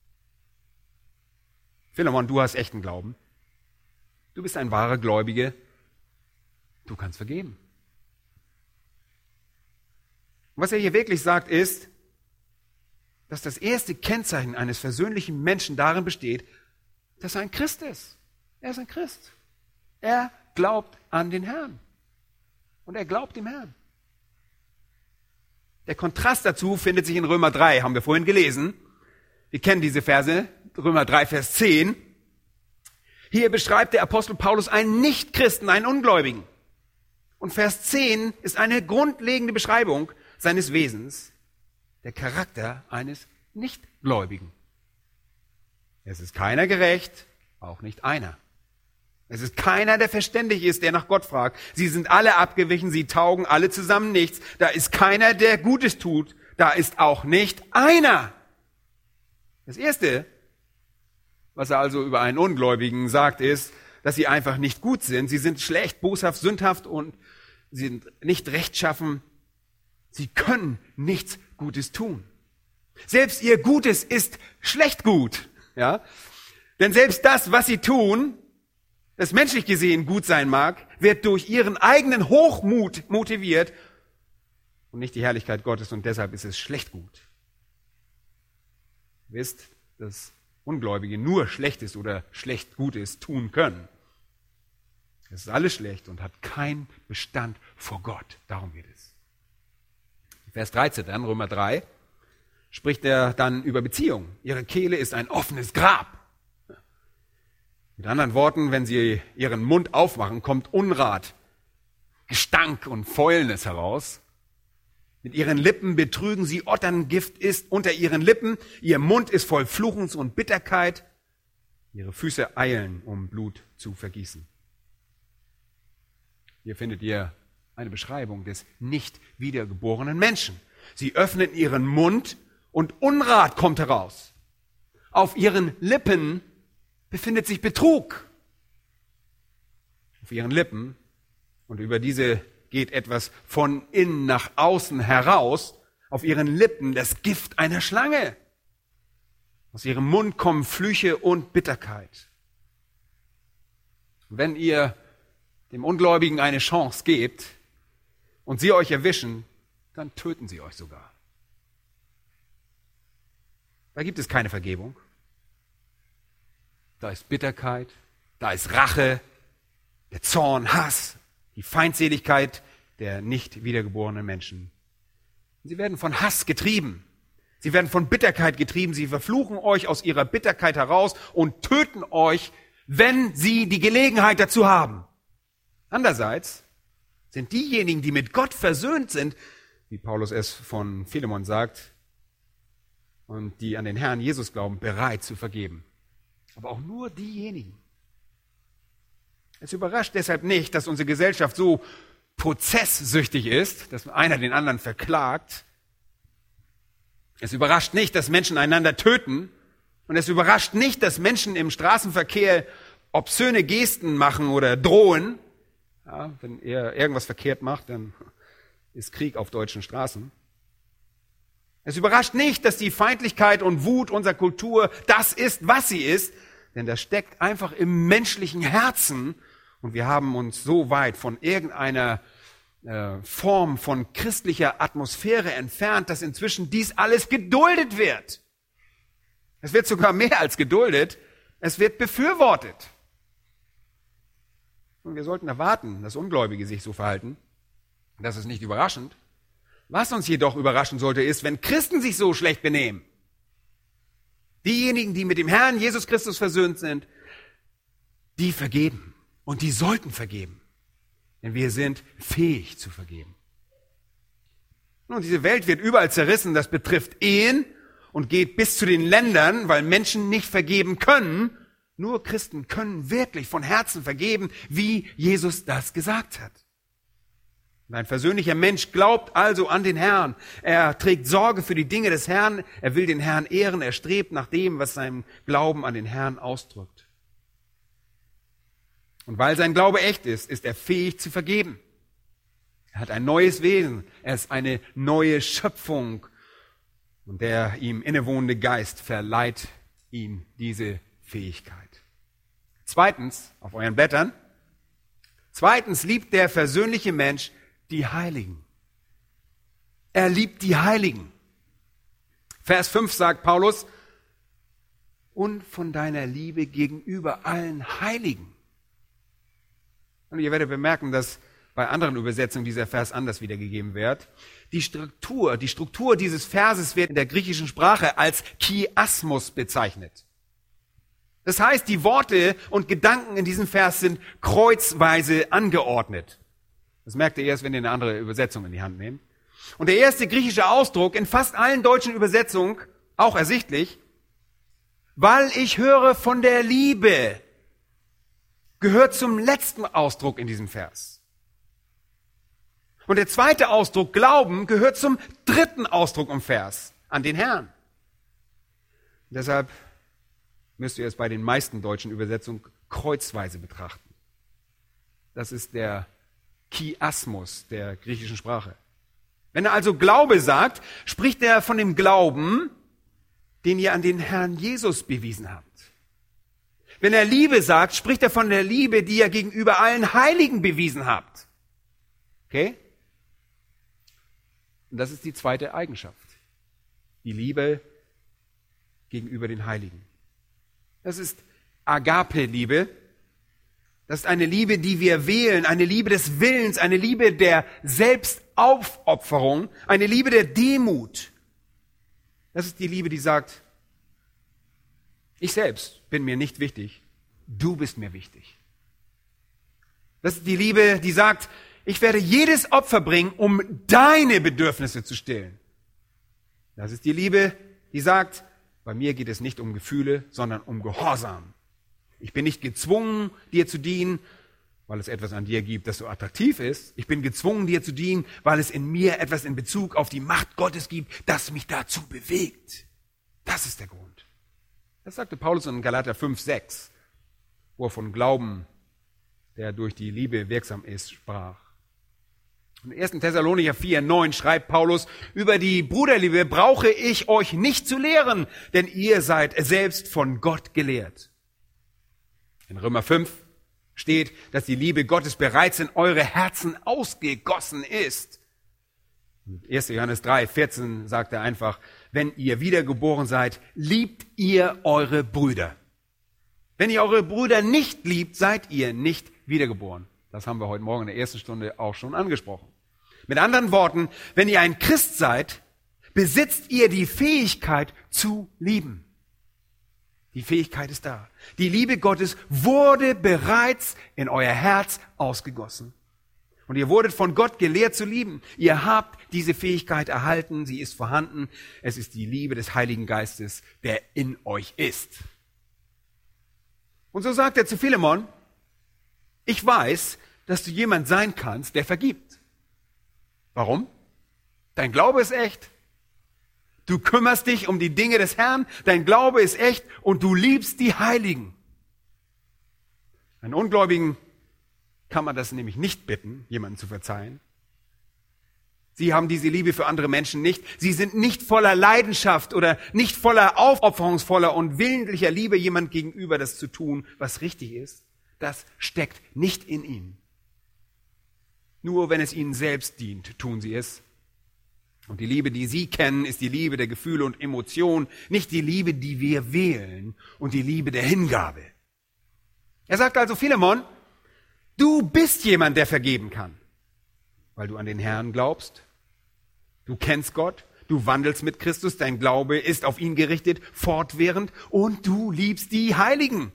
Philemon, du hast echten Glauben. Du bist ein wahrer Gläubiger. Du kannst vergeben. Und was er hier wirklich sagt, ist, dass das erste Kennzeichen eines versöhnlichen Menschen darin besteht, dass er ein Christ ist. Er ist ein Christ. Er glaubt an den Herrn. Und er glaubt dem Herrn. Der Kontrast dazu findet sich in Römer 3, haben wir vorhin gelesen. Wir kennen diese Verse, Römer 3, Vers 10. Hier beschreibt der Apostel Paulus einen Nichtchristen, einen Ungläubigen. Und Vers 10 ist eine grundlegende Beschreibung seines Wesens, der Charakter eines Nichtgläubigen. Es ist keiner gerecht, auch nicht einer. Es ist keiner, der verständig ist, der nach Gott fragt. Sie sind alle abgewichen, sie taugen alle zusammen nichts. Da ist keiner, der Gutes tut. Da ist auch nicht einer. Das Erste, was er also über einen Ungläubigen sagt, ist, dass sie einfach nicht gut sind. Sie sind schlecht, boshaft, sündhaft und sie sind nicht rechtschaffen. Sie können nichts Gutes tun. Selbst ihr Gutes ist schlecht gut. Ja? Denn selbst das, was sie tun, das menschlich gesehen gut sein mag, wird durch ihren eigenen Hochmut motiviert und nicht die Herrlichkeit Gottes und deshalb ist es schlecht gut. Ihr wisst, dass Ungläubige nur Schlechtes oder schlecht Gutes tun können. Es ist alles schlecht und hat keinen Bestand vor Gott. Darum geht es. Vers 13 dann, Römer 3, spricht er dann über Beziehungen. Ihre Kehle ist ein offenes Grab. Mit anderen Worten, wenn sie ihren Mund aufmachen, kommt Unrat, Gestank und Fäulnis heraus. Mit ihren Lippen betrügen sie, Otterngift ist unter ihren Lippen. Ihr Mund ist voll Fluchens und Bitterkeit. Ihre Füße eilen, um Blut zu vergießen. Hier findet ihr eine Beschreibung des nicht wiedergeborenen Menschen. Sie öffnen ihren Mund und Unrat kommt heraus. Auf ihren Lippen befindet sich Betrug. Auf ihren Lippen, und über diese geht etwas von innen nach außen heraus, auf ihren Lippen das Gift einer Schlange. Aus ihrem Mund kommen Flüche und Bitterkeit. Wenn ihr dem Ungläubigen eine Chance gebt und sie euch erwischen, dann töten sie euch sogar. Da gibt es keine Vergebung. Da ist Bitterkeit, da ist Rache, der Zorn, Hass, die Feindseligkeit der nicht wiedergeborenen Menschen. Sie werden von Hass getrieben. Sie werden von Bitterkeit getrieben. Sie verfluchen euch aus ihrer Bitterkeit heraus und töten euch, wenn sie die Gelegenheit dazu haben. Andererseits sind diejenigen, die mit Gott versöhnt sind, wie Paulus es von Philemon sagt, und die an den Herrn Jesus glauben, bereit zu vergeben. Aber auch nur diejenigen. Es überrascht deshalb nicht, dass unsere Gesellschaft so prozesssüchtig ist, dass einer den anderen verklagt. Es überrascht nicht, dass Menschen einander töten. Und es überrascht nicht, dass Menschen im Straßenverkehr obszöne Gesten machen oder drohen. Ja, wenn er irgendwas verkehrt macht, dann ist Krieg auf deutschen Straßen. Es überrascht nicht, dass die Feindlichkeit und Wut unserer Kultur das ist, was sie ist, denn das steckt einfach im menschlichen Herzen und wir haben uns so weit von irgendeiner Form von christlicher Atmosphäre entfernt, dass inzwischen dies alles geduldet wird. Es wird sogar mehr als geduldet, es wird befürwortet. Und wir sollten erwarten, dass Ungläubige sich so verhalten. Das ist nicht überraschend. Was uns jedoch überraschen sollte, ist, wenn Christen sich so schlecht benehmen. Diejenigen, die mit dem Herrn Jesus Christus versöhnt sind, die vergeben. Und die sollten vergeben. Denn wir sind fähig zu vergeben. Und diese Welt wird überall zerrissen. Das betrifft Ehen und geht bis zu den Ländern, weil Menschen nicht vergeben können. Nur Christen können wirklich von Herzen vergeben, wie Jesus das gesagt hat. Und ein versöhnlicher Mensch glaubt also an den Herrn. Er trägt Sorge für die Dinge des Herrn. Er will den Herrn ehren. Er strebt nach dem, was sein Glauben an den Herrn ausdrückt. Und weil sein Glaube echt ist, ist er fähig zu vergeben. Er hat ein neues Wesen. Er ist eine neue Schöpfung. Und der ihm innewohnende Geist verleiht ihm diese Fähigkeit. Zweitens, auf euren Blättern. Zweitens liebt der versöhnliche Mensch die Heiligen. Er liebt die Heiligen. Vers 5 sagt Paulus, und von deiner Liebe gegenüber allen Heiligen. Und ihr werdet bemerken, dass bei anderen Übersetzungen dieser Vers anders wiedergegeben wird. Die Struktur dieses Verses wird in der griechischen Sprache als Chiasmus bezeichnet. Das heißt, die Worte und Gedanken in diesem Vers sind kreuzweise angeordnet. Das merkt ihr erst, wenn ihr eine andere Übersetzung in die Hand nehmt. Und der erste griechische Ausdruck in fast allen deutschen Übersetzungen, auch ersichtlich, weil ich höre von der Liebe, gehört zum letzten Ausdruck in diesem Vers. Und der zweite Ausdruck, Glauben, gehört zum dritten Ausdruck im Vers, an den Herrn. Und deshalb müsst ihr es bei den meisten deutschen Übersetzungen kreuzweise betrachten. Das ist der Chiasmus der griechischen Sprache. Wenn er also Glaube sagt, spricht er von dem Glauben, den ihr an den Herrn Jesus bewiesen habt. Wenn er Liebe sagt, spricht er von der Liebe, die ihr gegenüber allen Heiligen bewiesen habt. Okay? Und das ist die zweite Eigenschaft. Die Liebe gegenüber den Heiligen. Das ist Agape-Liebe. Das ist eine Liebe, die wir wählen, eine Liebe des Willens, eine Liebe der Selbstaufopferung, eine Liebe der Demut. Das ist die Liebe, die sagt, ich selbst bin mir nicht wichtig, du bist mir wichtig. Das ist die Liebe, die sagt, ich werde jedes Opfer bringen, um deine Bedürfnisse zu stillen. Das ist die Liebe, die sagt, bei mir geht es nicht um Gefühle, sondern um Gehorsam. Ich bin nicht gezwungen, dir zu dienen, weil es etwas an dir gibt, das so attraktiv ist. Ich bin gezwungen, dir zu dienen, weil es in mir etwas in Bezug auf die Macht Gottes gibt, das mich dazu bewegt. Das ist der Grund. Das sagte Paulus in Galater 5,6, wo er von Glauben, der durch die Liebe wirksam ist, sprach. In 1. Thessalonicher 4,9 schreibt Paulus, über die Bruderliebe brauche ich euch nicht zu lehren, denn ihr seid selbst von Gott gelehrt. In Römer 5 steht, dass die Liebe Gottes bereits in eure Herzen ausgegossen ist. 1. Johannes 3,14 sagt er einfach, wenn ihr wiedergeboren seid, liebt ihr eure Brüder. Wenn ihr eure Brüder nicht liebt, seid ihr nicht wiedergeboren. Das haben wir heute Morgen in der ersten Stunde auch schon angesprochen. Mit anderen Worten, wenn ihr ein Christ seid, besitzt ihr die Fähigkeit zu lieben. Die Fähigkeit ist da. Die Liebe Gottes wurde bereits in euer Herz ausgegossen. Und ihr wurdet von Gott gelehrt zu lieben. Ihr habt diese Fähigkeit erhalten, sie ist vorhanden. Es ist die Liebe des Heiligen Geistes, der in euch ist. Und so sagt er zu Philemon, ich weiß, dass du jemand sein kannst, der vergibt. Warum? Dein Glaube ist echt. Du kümmerst dich um die Dinge des Herrn, dein Glaube ist echt und du liebst die Heiligen. Einen Ungläubigen kann man das nämlich nicht bitten, jemanden zu verzeihen. Sie haben diese Liebe für andere Menschen nicht. Sie sind nicht voller Leidenschaft oder nicht voller aufopferungsvoller und willentlicher Liebe jemand gegenüber, das zu tun, was richtig ist. Das steckt nicht in ihnen. Nur wenn es ihnen selbst dient, tun sie es. Und die Liebe, die sie kennen, ist die Liebe der Gefühle und Emotionen, nicht die Liebe, die wir wählen und die Liebe der Hingabe. Er sagt also, Philemon, du bist jemand, der vergeben kann, weil du an den Herrn glaubst. Du kennst Gott, du wandelst mit Christus, dein Glaube ist auf ihn gerichtet, fortwährend, und du liebst die Heiligen.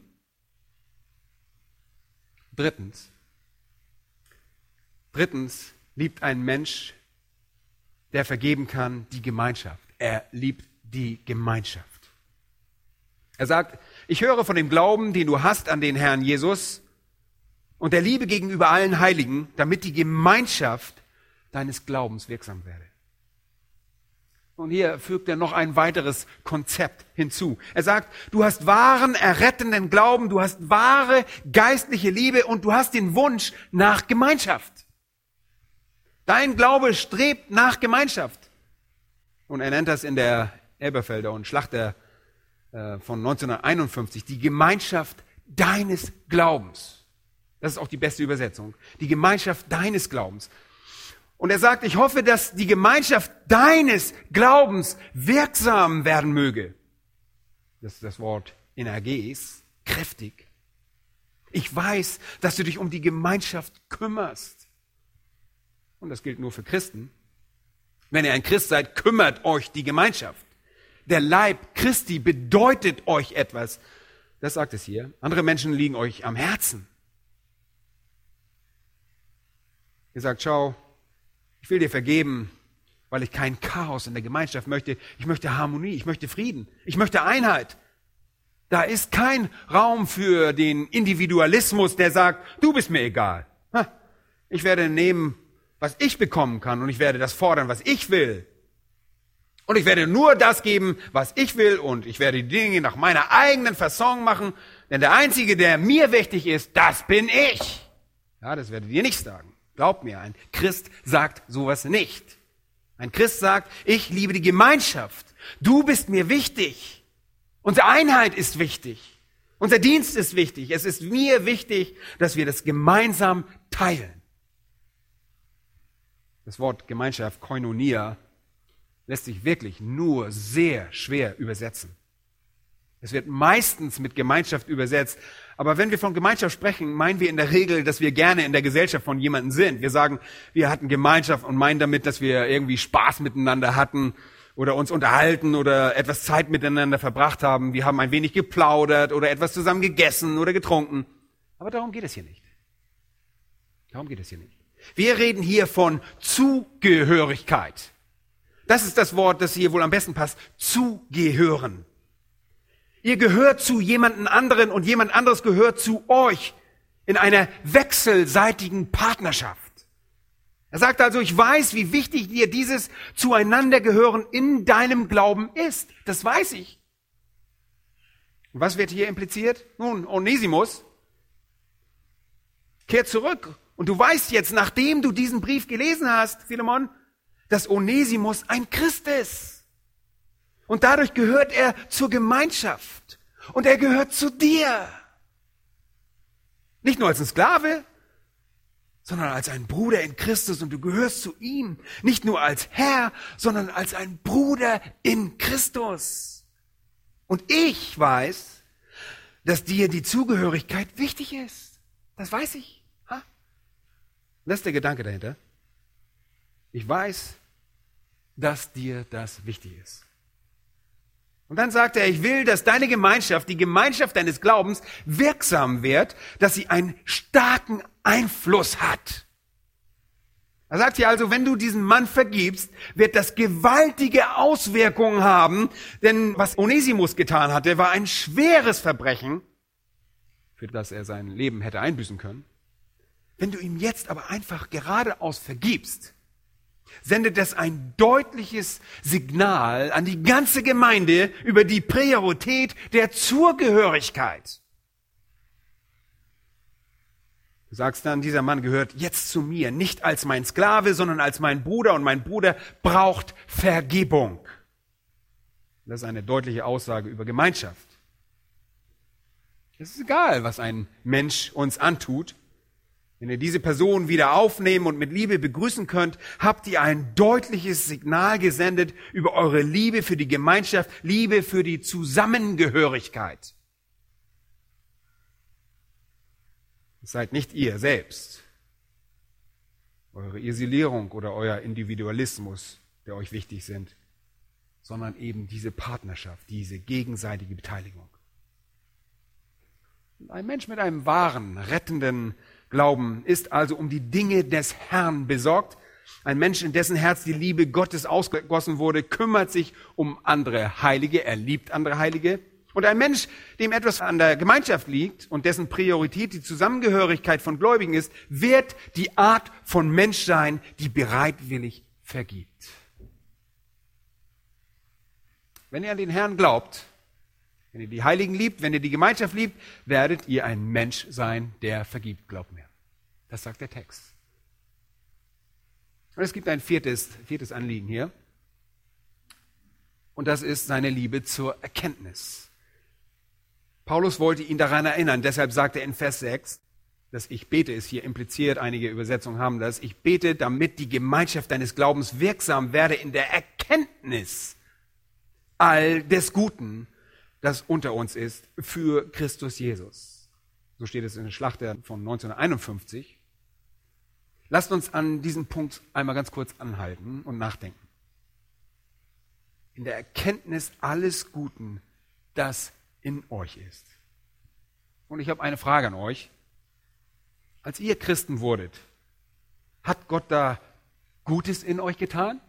Drittens liebt ein Mensch, der vergeben kann, die Gemeinschaft. Er liebt die Gemeinschaft. Er sagt, ich höre von dem Glauben, den du hast an den Herrn Jesus und der Liebe gegenüber allen Heiligen, damit die Gemeinschaft deines Glaubens wirksam werde. Und hier fügt er noch ein weiteres Konzept hinzu. Er sagt, du hast wahren, errettenden Glauben, du hast wahre geistliche Liebe und du hast den Wunsch nach Gemeinschaft. Dein Glaube strebt nach Gemeinschaft. Und er nennt das in der Elberfelder und Schlachter von 1951 die Gemeinschaft deines Glaubens. Das ist auch die beste Übersetzung. Die Gemeinschaft deines Glaubens. Und er sagt, ich hoffe, dass die Gemeinschaft deines Glaubens wirksam werden möge. Das ist das Wort energes, kräftig. Ich weiß, dass du dich um die Gemeinschaft kümmerst. Und das gilt nur für Christen. Wenn ihr ein Christ seid, kümmert euch die Gemeinschaft. Der Leib Christi bedeutet euch etwas. Das sagt es hier. Andere Menschen liegen euch am Herzen. Ihr sagt, schau, ich will dir vergeben, weil ich kein Chaos in der Gemeinschaft möchte. Ich möchte Harmonie, ich möchte Frieden, ich möchte Einheit. Da ist kein Raum für den Individualismus, der sagt, du bist mir egal. Ich werde nehmen, was ich bekommen kann, und ich werde das fordern, was ich will. Und ich werde nur das geben, was ich will, und ich werde die Dinge nach meiner eigenen Fasson machen, denn der Einzige, der mir wichtig ist, das bin ich. Ja, das werdet ihr nicht sagen. Glaubt mir, ein Christ sagt sowas nicht. Ein Christ sagt, ich liebe die Gemeinschaft. Du bist mir wichtig. Unsere Einheit ist wichtig. Unser Dienst ist wichtig. Es ist mir wichtig, dass wir das gemeinsam teilen. Das Wort Gemeinschaft, Koinonia, lässt sich wirklich nur sehr schwer übersetzen. Es wird meistens mit Gemeinschaft übersetzt. Aber wenn wir von Gemeinschaft sprechen, meinen wir in der Regel, dass wir gerne in der Gesellschaft von jemandem sind. Wir sagen, wir hatten Gemeinschaft und meinen damit, dass wir irgendwie Spaß miteinander hatten oder uns unterhalten oder etwas Zeit miteinander verbracht haben. Wir haben ein wenig geplaudert oder etwas zusammen gegessen oder getrunken. Aber darum geht es hier nicht. Darum geht es hier nicht. Wir reden hier von Zugehörigkeit. Das ist das Wort, das hier wohl am besten passt. Zugehören. Ihr gehört zu jemandem anderen und jemand anderes gehört zu euch in einer wechselseitigen Partnerschaft. Er sagt also, ich weiß, wie wichtig dir dieses Zueinandergehören in deinem Glauben ist. Das weiß ich. Und was wird hier impliziert? Nun, Onesimus kehrt zurück. Und du weißt jetzt, nachdem du diesen Brief gelesen hast, Philemon, dass Onesimus ein Christ ist. Und dadurch gehört er zur Gemeinschaft. Und er gehört zu dir. Nicht nur als ein Sklave, sondern als ein Bruder in Christus. Und du gehörst zu ihm. Nicht nur als Herr, sondern als ein Bruder in Christus. Und ich weiß, dass dir die Zugehörigkeit wichtig ist. Das weiß ich. Das ist der Gedanke dahinter. Ich weiß, dass dir das wichtig ist. Und dann sagt er, ich will, dass deine Gemeinschaft, die Gemeinschaft deines Glaubens, wirksam wird, dass sie einen starken Einfluss hat. Er sagt hier also, wenn du diesen Mann vergibst, wird das gewaltige Auswirkungen haben, denn was Onesimus getan hatte, war ein schweres Verbrechen, für das er sein Leben hätte einbüßen können. Wenn du ihm jetzt aber einfach geradeaus vergibst, sendet das ein deutliches Signal an die ganze Gemeinde über die Priorität der Zugehörigkeit. Du sagst dann, dieser Mann gehört jetzt zu mir, nicht als mein Sklave, sondern als mein Bruder, und mein Bruder braucht Vergebung. Das ist eine deutliche Aussage über Gemeinschaft. Es ist egal, was ein Mensch uns antut. Wenn ihr diese Person wieder aufnehmen und mit Liebe begrüßen könnt, habt ihr ein deutliches Signal gesendet über eure Liebe für die Gemeinschaft, Liebe für die Zusammengehörigkeit. Es seid nicht ihr selbst, eure Isolierung oder euer Individualismus, der euch wichtig sind, sondern eben diese Partnerschaft, diese gegenseitige Beteiligung. Ein Mensch mit einem wahren, rettenden Glauben ist also um die Dinge des Herrn besorgt. Ein Mensch, in dessen Herz die Liebe Gottes ausgegossen wurde, kümmert sich um andere Heilige, er liebt andere Heilige. Und ein Mensch, dem etwas an der Gemeinschaft liegt und dessen Priorität die Zusammengehörigkeit von Gläubigen ist, wird die Art von Mensch sein, die bereitwillig vergibt. Wenn ihr an den Herrn glaubt, wenn ihr die Heiligen liebt, wenn ihr die Gemeinschaft liebt, werdet ihr ein Mensch sein, der vergibt, glaubt mir. Das sagt der Text. Und es gibt ein viertes Anliegen hier. Und das ist seine Liebe zur Erkenntnis. Paulus wollte ihn daran erinnern, deshalb sagt er in Vers 6, dass ich bete ist hier impliziert, einige Übersetzungen haben das, ich bete, damit die Gemeinschaft deines Glaubens wirksam werde in der Erkenntnis all des Guten, das unter uns ist, für Christus Jesus. So steht es in der Schlachter von 1951. Lasst uns an diesem Punkt einmal ganz kurz anhalten und nachdenken. In der Erkenntnis alles Guten, das in euch ist. Und ich habe eine Frage an euch. Als ihr Christen wurdet, hat Gott da Gutes in euch getan?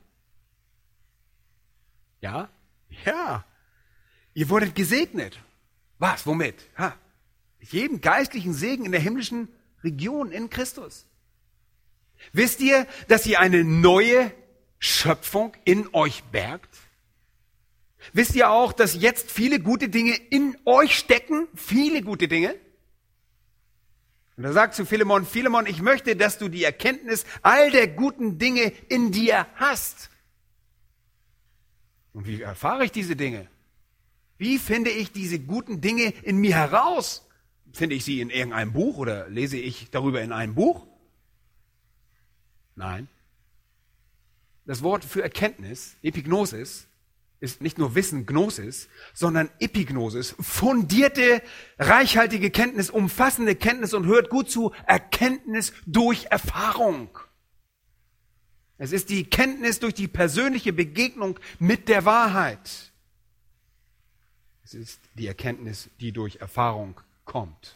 Ja? Ja. Ihr wurdet gesegnet. Was? Womit? Jedem geistlichen Segen in der himmlischen Region in Christus. Wisst ihr, dass ihr eine neue Schöpfung in euch bergt? Wisst ihr auch, dass jetzt viele gute Dinge in euch stecken? Viele gute Dinge? Und er sagt zu Philemon, Philemon, ich möchte, dass du die Erkenntnis all der guten Dinge in dir hast. Und wie erfahre ich diese Dinge? Wie finde ich diese guten Dinge in mir heraus? Finde ich sie in irgendeinem Buch oder lese ich darüber in einem Buch? Nein. Das Wort für Erkenntnis, Epignosis, ist nicht nur Wissen, Gnosis, sondern Epignosis, fundierte, reichhaltige Kenntnis, umfassende Kenntnis und hört gut zu, Erkenntnis durch Erfahrung. Es ist die Kenntnis durch die persönliche Begegnung mit der Wahrheit. Es ist die Erkenntnis, die durch Erfahrung kommt.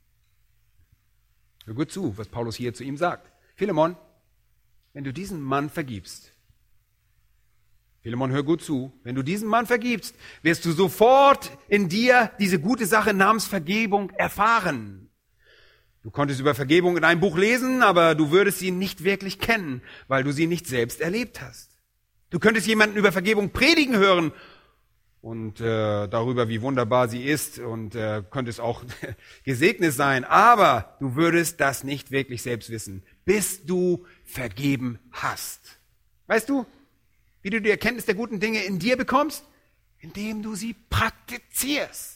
Hör gut zu, was Paulus hier zu ihm sagt. Philemon, wenn du diesen Mann vergibst, Philemon, hör gut zu, wenn du diesen Mann vergibst, wirst du sofort in dir diese gute Sache namens Vergebung erfahren. Du konntest über Vergebung in einem Buch lesen, aber du würdest sie nicht wirklich kennen, weil du sie nicht selbst erlebt hast. Du könntest jemanden über Vergebung predigen hören und darüber, wie wunderbar sie ist und könntest auch gesegnet sein, aber du würdest das nicht wirklich selbst wissen, bis du vergeben hast. Weißt du, wie du die Erkenntnis der guten Dinge in dir bekommst? Indem du sie praktizierst.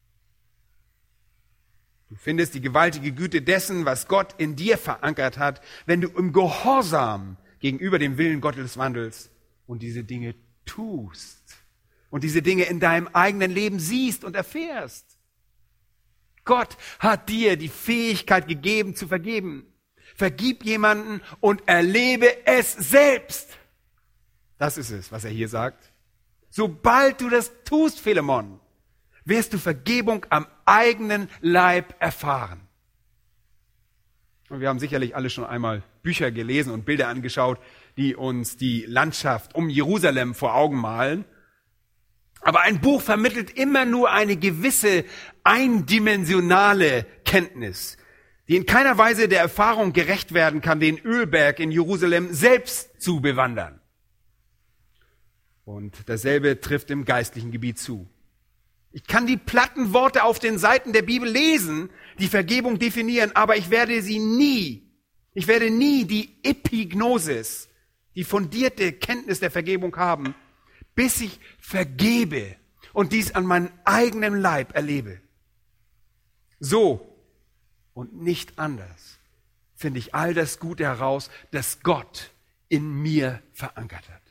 Du findest die gewaltige Güte dessen, was Gott in dir verankert hat, wenn du im Gehorsam gegenüber dem Willen Gottes wandelst und diese Dinge tust und diese Dinge in deinem eigenen Leben siehst und erfährst. Gott hat dir die Fähigkeit gegeben zu vergeben. Vergib jemanden und erlebe es selbst. Das ist es, was er hier sagt. Sobald du das tust, Philemon, wirst du Vergebung am eigenen Leib erfahren. Und wir haben sicherlich alle schon einmal Bücher gelesen und Bilder angeschaut, die uns die Landschaft um Jerusalem vor Augen malen. Aber ein Buch vermittelt immer nur eine gewisse eindimensionale Kenntnis, die in keiner Weise der Erfahrung gerecht werden kann, den Ölberg in Jerusalem selbst zu bewandern. Und dasselbe trifft im geistlichen Gebiet zu. Ich kann die platten Worte auf den Seiten der Bibel lesen, die Vergebung definieren, aber ich werde nie die Epignosis, die fundierte Kenntnis der Vergebung haben, bis ich vergebe und dies an meinem eigenen Leib erlebe. So und nicht anders finde ich all das Gute heraus, das Gott in mir verankert hat.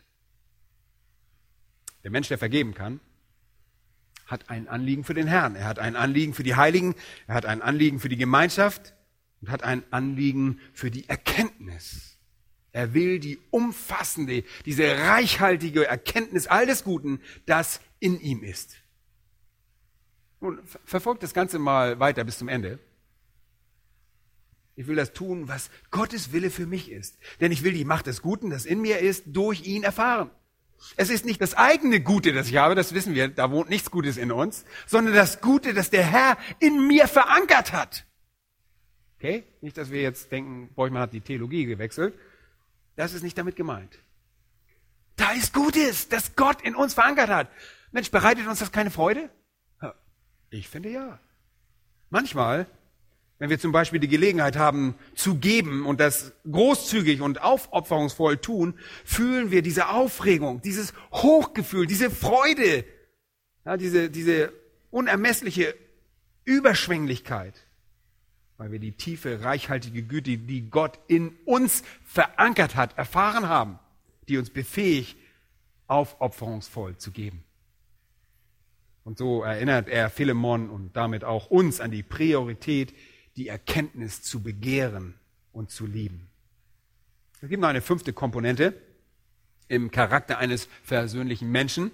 Der Mensch, der vergeben kann, hat ein Anliegen für den Herrn. Er hat ein Anliegen für die Heiligen, er hat ein Anliegen für die Gemeinschaft und hat ein Anliegen für die Erkenntnis. Er will die umfassende, diese reichhaltige Erkenntnis all des Guten, das in ihm ist. Nun, verfolgt das Ganze mal weiter bis zum Ende. Ich will das tun, was Gottes Wille für mich ist. Denn ich will die Macht des Guten, das in mir ist, durch ihn erfahren. Es ist nicht das eigene Gute, das ich habe, das wissen wir, da wohnt nichts Gutes in uns, sondern das Gute, das der Herr in mir verankert hat. Okay? Nicht, dass wir jetzt denken, Borchmann hat die Theologie gewechselt. Das ist nicht damit gemeint. Da ist Gutes, das Gott in uns verankert hat. Mensch, bereitet uns das keine Freude? Ich finde ja. Manchmal, wenn wir zum Beispiel die Gelegenheit haben zu geben und das großzügig und aufopferungsvoll tun, fühlen wir diese Aufregung, dieses Hochgefühl, diese Freude, ja, diese unermessliche Überschwänglichkeit, weil wir die tiefe, reichhaltige Güte, die Gott in uns verankert hat, erfahren haben, die uns befähigt, aufopferungsvoll zu geben. Und so erinnert er Philemon und damit auch uns an die Priorität, die Erkenntnis zu begehren und zu lieben. Es gibt noch eine 5. Komponente im Charakter eines versöhnlichen Menschen.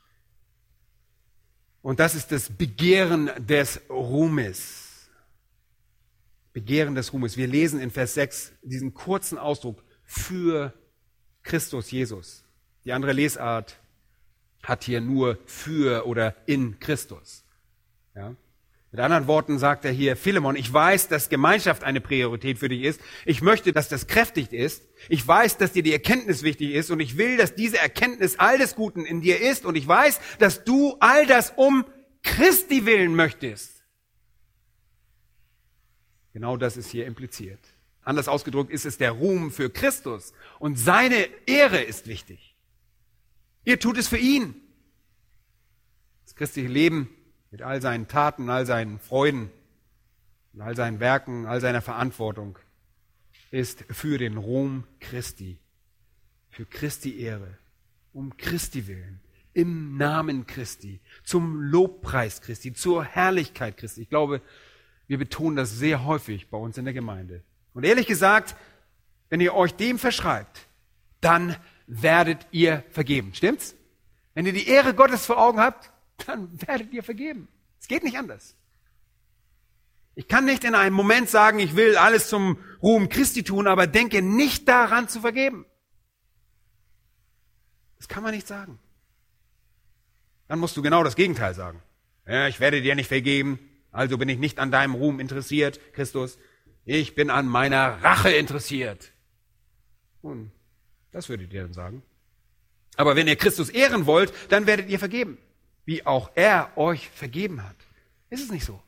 Und das ist das Begehren des Ruhmes. Begehren des Ruhmes. Wir lesen in Vers 6 diesen kurzen Ausdruck für Christus Jesus. Die andere Lesart hat hier nur für oder in Christus. Ja? Mit anderen Worten sagt er hier, Philemon, ich weiß, dass Gemeinschaft eine Priorität für dich ist. Ich möchte, dass das kräftig ist. Ich weiß, dass dir die Erkenntnis wichtig ist und ich will, dass diese Erkenntnis all des Guten in dir ist und ich weiß, dass du all das um Christi willen möchtest. Genau das ist hier impliziert. Anders ausgedrückt ist es der Ruhm für Christus und seine Ehre ist wichtig. Ihr tut es für ihn. Das christliche Leben mit all seinen Taten, all seinen Freuden, all seinen Werken, all seiner Verantwortung ist für den Ruhm Christi, für Christi Ehre, um Christi willen, im Namen Christi, zum Lobpreis Christi, zur Herrlichkeit Christi. Ich glaube, wir betonen das sehr häufig bei uns in der Gemeinde. Und ehrlich gesagt, wenn ihr euch dem verschreibt, dann werdet ihr vergeben. Stimmt's? Wenn ihr die Ehre Gottes vor Augen habt, dann werdet ihr vergeben. Es geht nicht anders. Ich kann nicht in einem Moment sagen, ich will alles zum Ruhm Christi tun, aber denke nicht daran zu vergeben. Das kann man nicht sagen. Dann musst du genau das Gegenteil sagen. Ja, ich werde dir nicht vergeben, also bin ich nicht an deinem Ruhm interessiert, Christus. Ich bin an meiner Rache interessiert. Und das würdet ihr dann sagen. Aber wenn ihr Christus ehren wollt, dann werdet ihr vergeben, wie auch er euch vergeben hat. Ist es nicht so?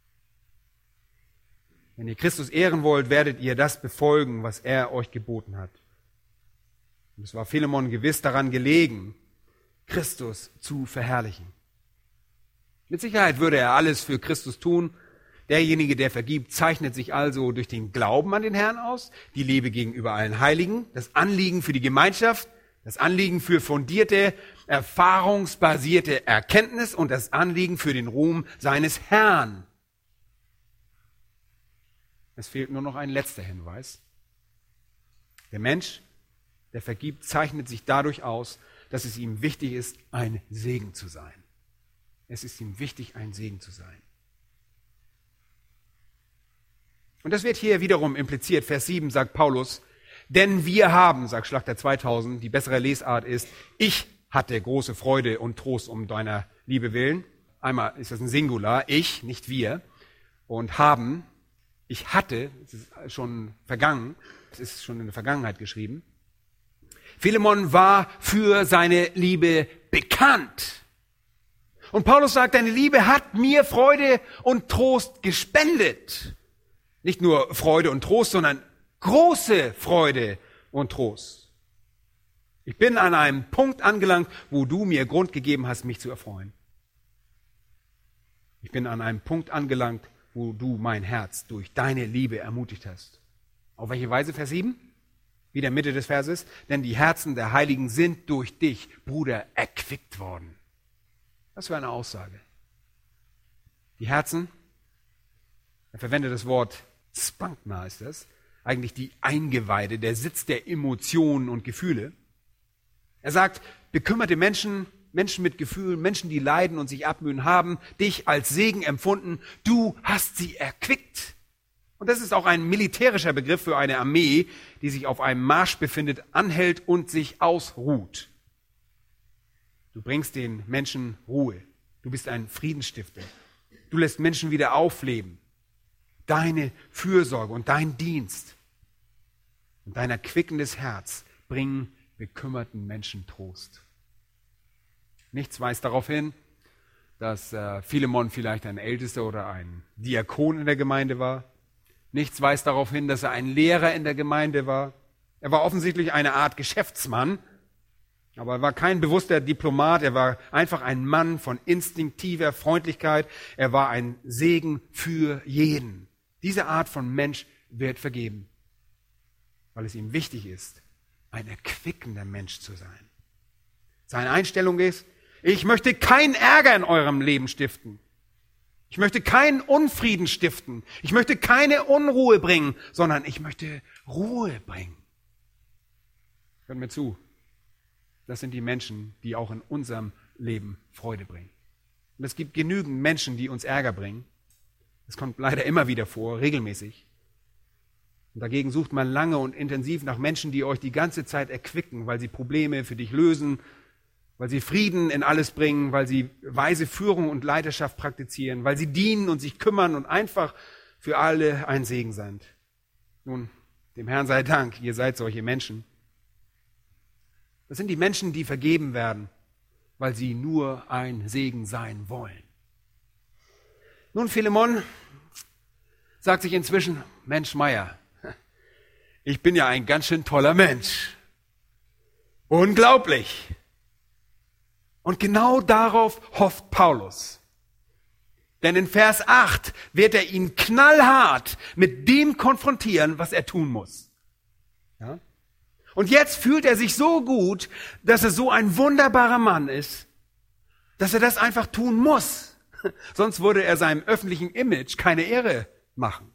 Wenn ihr Christus ehren wollt, werdet ihr das befolgen, was er euch geboten hat. Und es war Philemon gewiss daran gelegen, Christus zu verherrlichen. Mit Sicherheit würde er alles für Christus tun. Derjenige, der vergibt, zeichnet sich also durch den Glauben an den Herrn aus, die Liebe gegenüber allen Heiligen, das Anliegen für die Gemeinschaft, das Anliegen für fundierte, erfahrungsbasierte Erkenntnis und das Anliegen für den Ruhm seines Herrn. Es fehlt nur noch ein letzter Hinweis. Der Mensch, der vergibt, zeichnet sich dadurch aus, dass es ihm wichtig ist, ein Segen zu sein. Es ist ihm wichtig, ein Segen zu sein. Und das wird hier wiederum impliziert. Vers 7 sagt Paulus, denn wir haben, sagt Schlachter 2000, die bessere Lesart ist, ich hatte große Freude und Trost um deiner Liebe willen. Einmal ist das ein Singular, ich, nicht wir. Und haben, ich hatte, es ist schon vergangen, es ist schon in der Vergangenheit geschrieben. Philemon war für seine Liebe bekannt. Und Paulus sagt, deine Liebe hat mir Freude und Trost gespendet. Nicht nur Freude und Trost, sondern große Freude und Trost. Ich bin an einem Punkt angelangt, wo du mir Grund gegeben hast, mich zu erfreuen. Ich bin an einem Punkt angelangt, wo du mein Herz durch deine Liebe ermutigt hast. Auf welche Weise, Vers 7? Wieder Mitte des Verses. Denn die Herzen der Heiligen sind durch dich, Bruder, erquickt worden. Was für eine Aussage. Die Herzen, er verwendet das Wort Sphankna ist das, eigentlich die Eingeweide, der Sitz der Emotionen und Gefühle. Er sagt, bekümmerte Menschen mit Gefühlen, Menschen, die leiden und sich abmühen, haben dich als Segen empfunden. Du hast sie erquickt. Und das ist auch ein militärischer Begriff für eine Armee, die sich auf einem Marsch befindet, anhält und sich ausruht. Du bringst den Menschen Ruhe. Du bist ein Friedensstifter. Du lässt Menschen wieder aufleben. Deine Fürsorge und dein Dienst und dein erquickendes Herz bringen bekümmerten Menschen Trost. Nichts weist darauf hin, dass Philemon vielleicht ein Ältester oder ein Diakon in der Gemeinde war. Nichts weist darauf hin, dass er ein Lehrer in der Gemeinde war. Er war offensichtlich eine Art Geschäftsmann, aber er war kein bewusster Diplomat. Er war einfach ein Mann von instinktiver Freundlichkeit. Er war ein Segen für jeden. Diese Art von Mensch wird vergeben, weil es ihm wichtig ist, ein erquickender Mensch zu sein. Seine Einstellung ist, ich möchte keinen Ärger in eurem Leben stiften. Ich möchte keinen Unfrieden stiften. Ich möchte keine Unruhe bringen, sondern ich möchte Ruhe bringen. Hört mir zu. Das sind die Menschen, die auch in unserem Leben Freude bringen. Und es gibt genügend Menschen, die uns Ärger bringen. Das kommt leider immer wieder vor, regelmäßig. Und dagegen sucht man lange und intensiv nach Menschen, die euch die ganze Zeit erquicken, weil sie Probleme für dich lösen, weil sie Frieden in alles bringen, weil sie weise Führung und Leiterschaft praktizieren, weil sie dienen und sich kümmern und einfach für alle ein Segen sind. Nun, dem Herrn sei Dank, ihr seid solche Menschen. Das sind die Menschen, die vergeben werden, weil sie nur ein Segen sein wollen. Nun, Philemon sagt sich inzwischen, Mensch Meier, ich bin ja ein ganz schön toller Mensch. Unglaublich. Und genau darauf hofft Paulus. Denn in Vers 8 wird er ihn knallhart mit dem konfrontieren, was er tun muss. Ja? Und jetzt fühlt er sich so gut, dass er so ein wunderbarer Mann ist, dass er das einfach tun muss. Sonst würde er seinem öffentlichen Image keine Ehre machen.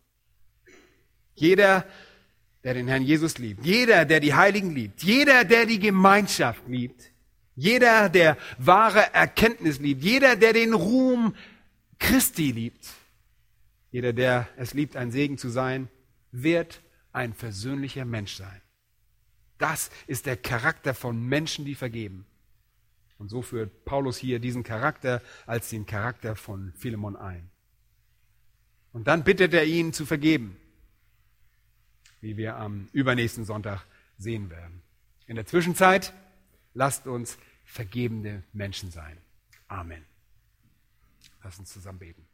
Jeder, der den Herrn Jesus liebt, jeder, der die Heiligen liebt, jeder, der die Gemeinschaft liebt, jeder, der wahre Erkenntnis liebt, jeder, der den Ruhm Christi liebt, jeder, der es liebt, ein Segen zu sein, wird ein versöhnlicher Mensch sein. Das ist der Charakter von Menschen, die vergeben. Und so führt Paulus hier diesen Charakter als den Charakter von Philemon ein. Und dann bittet er ihn zu vergeben, wie wir am übernächsten Sonntag sehen werden. In der Zwischenzeit lasst uns vergebende Menschen sein. Amen. Lass uns zusammen beten.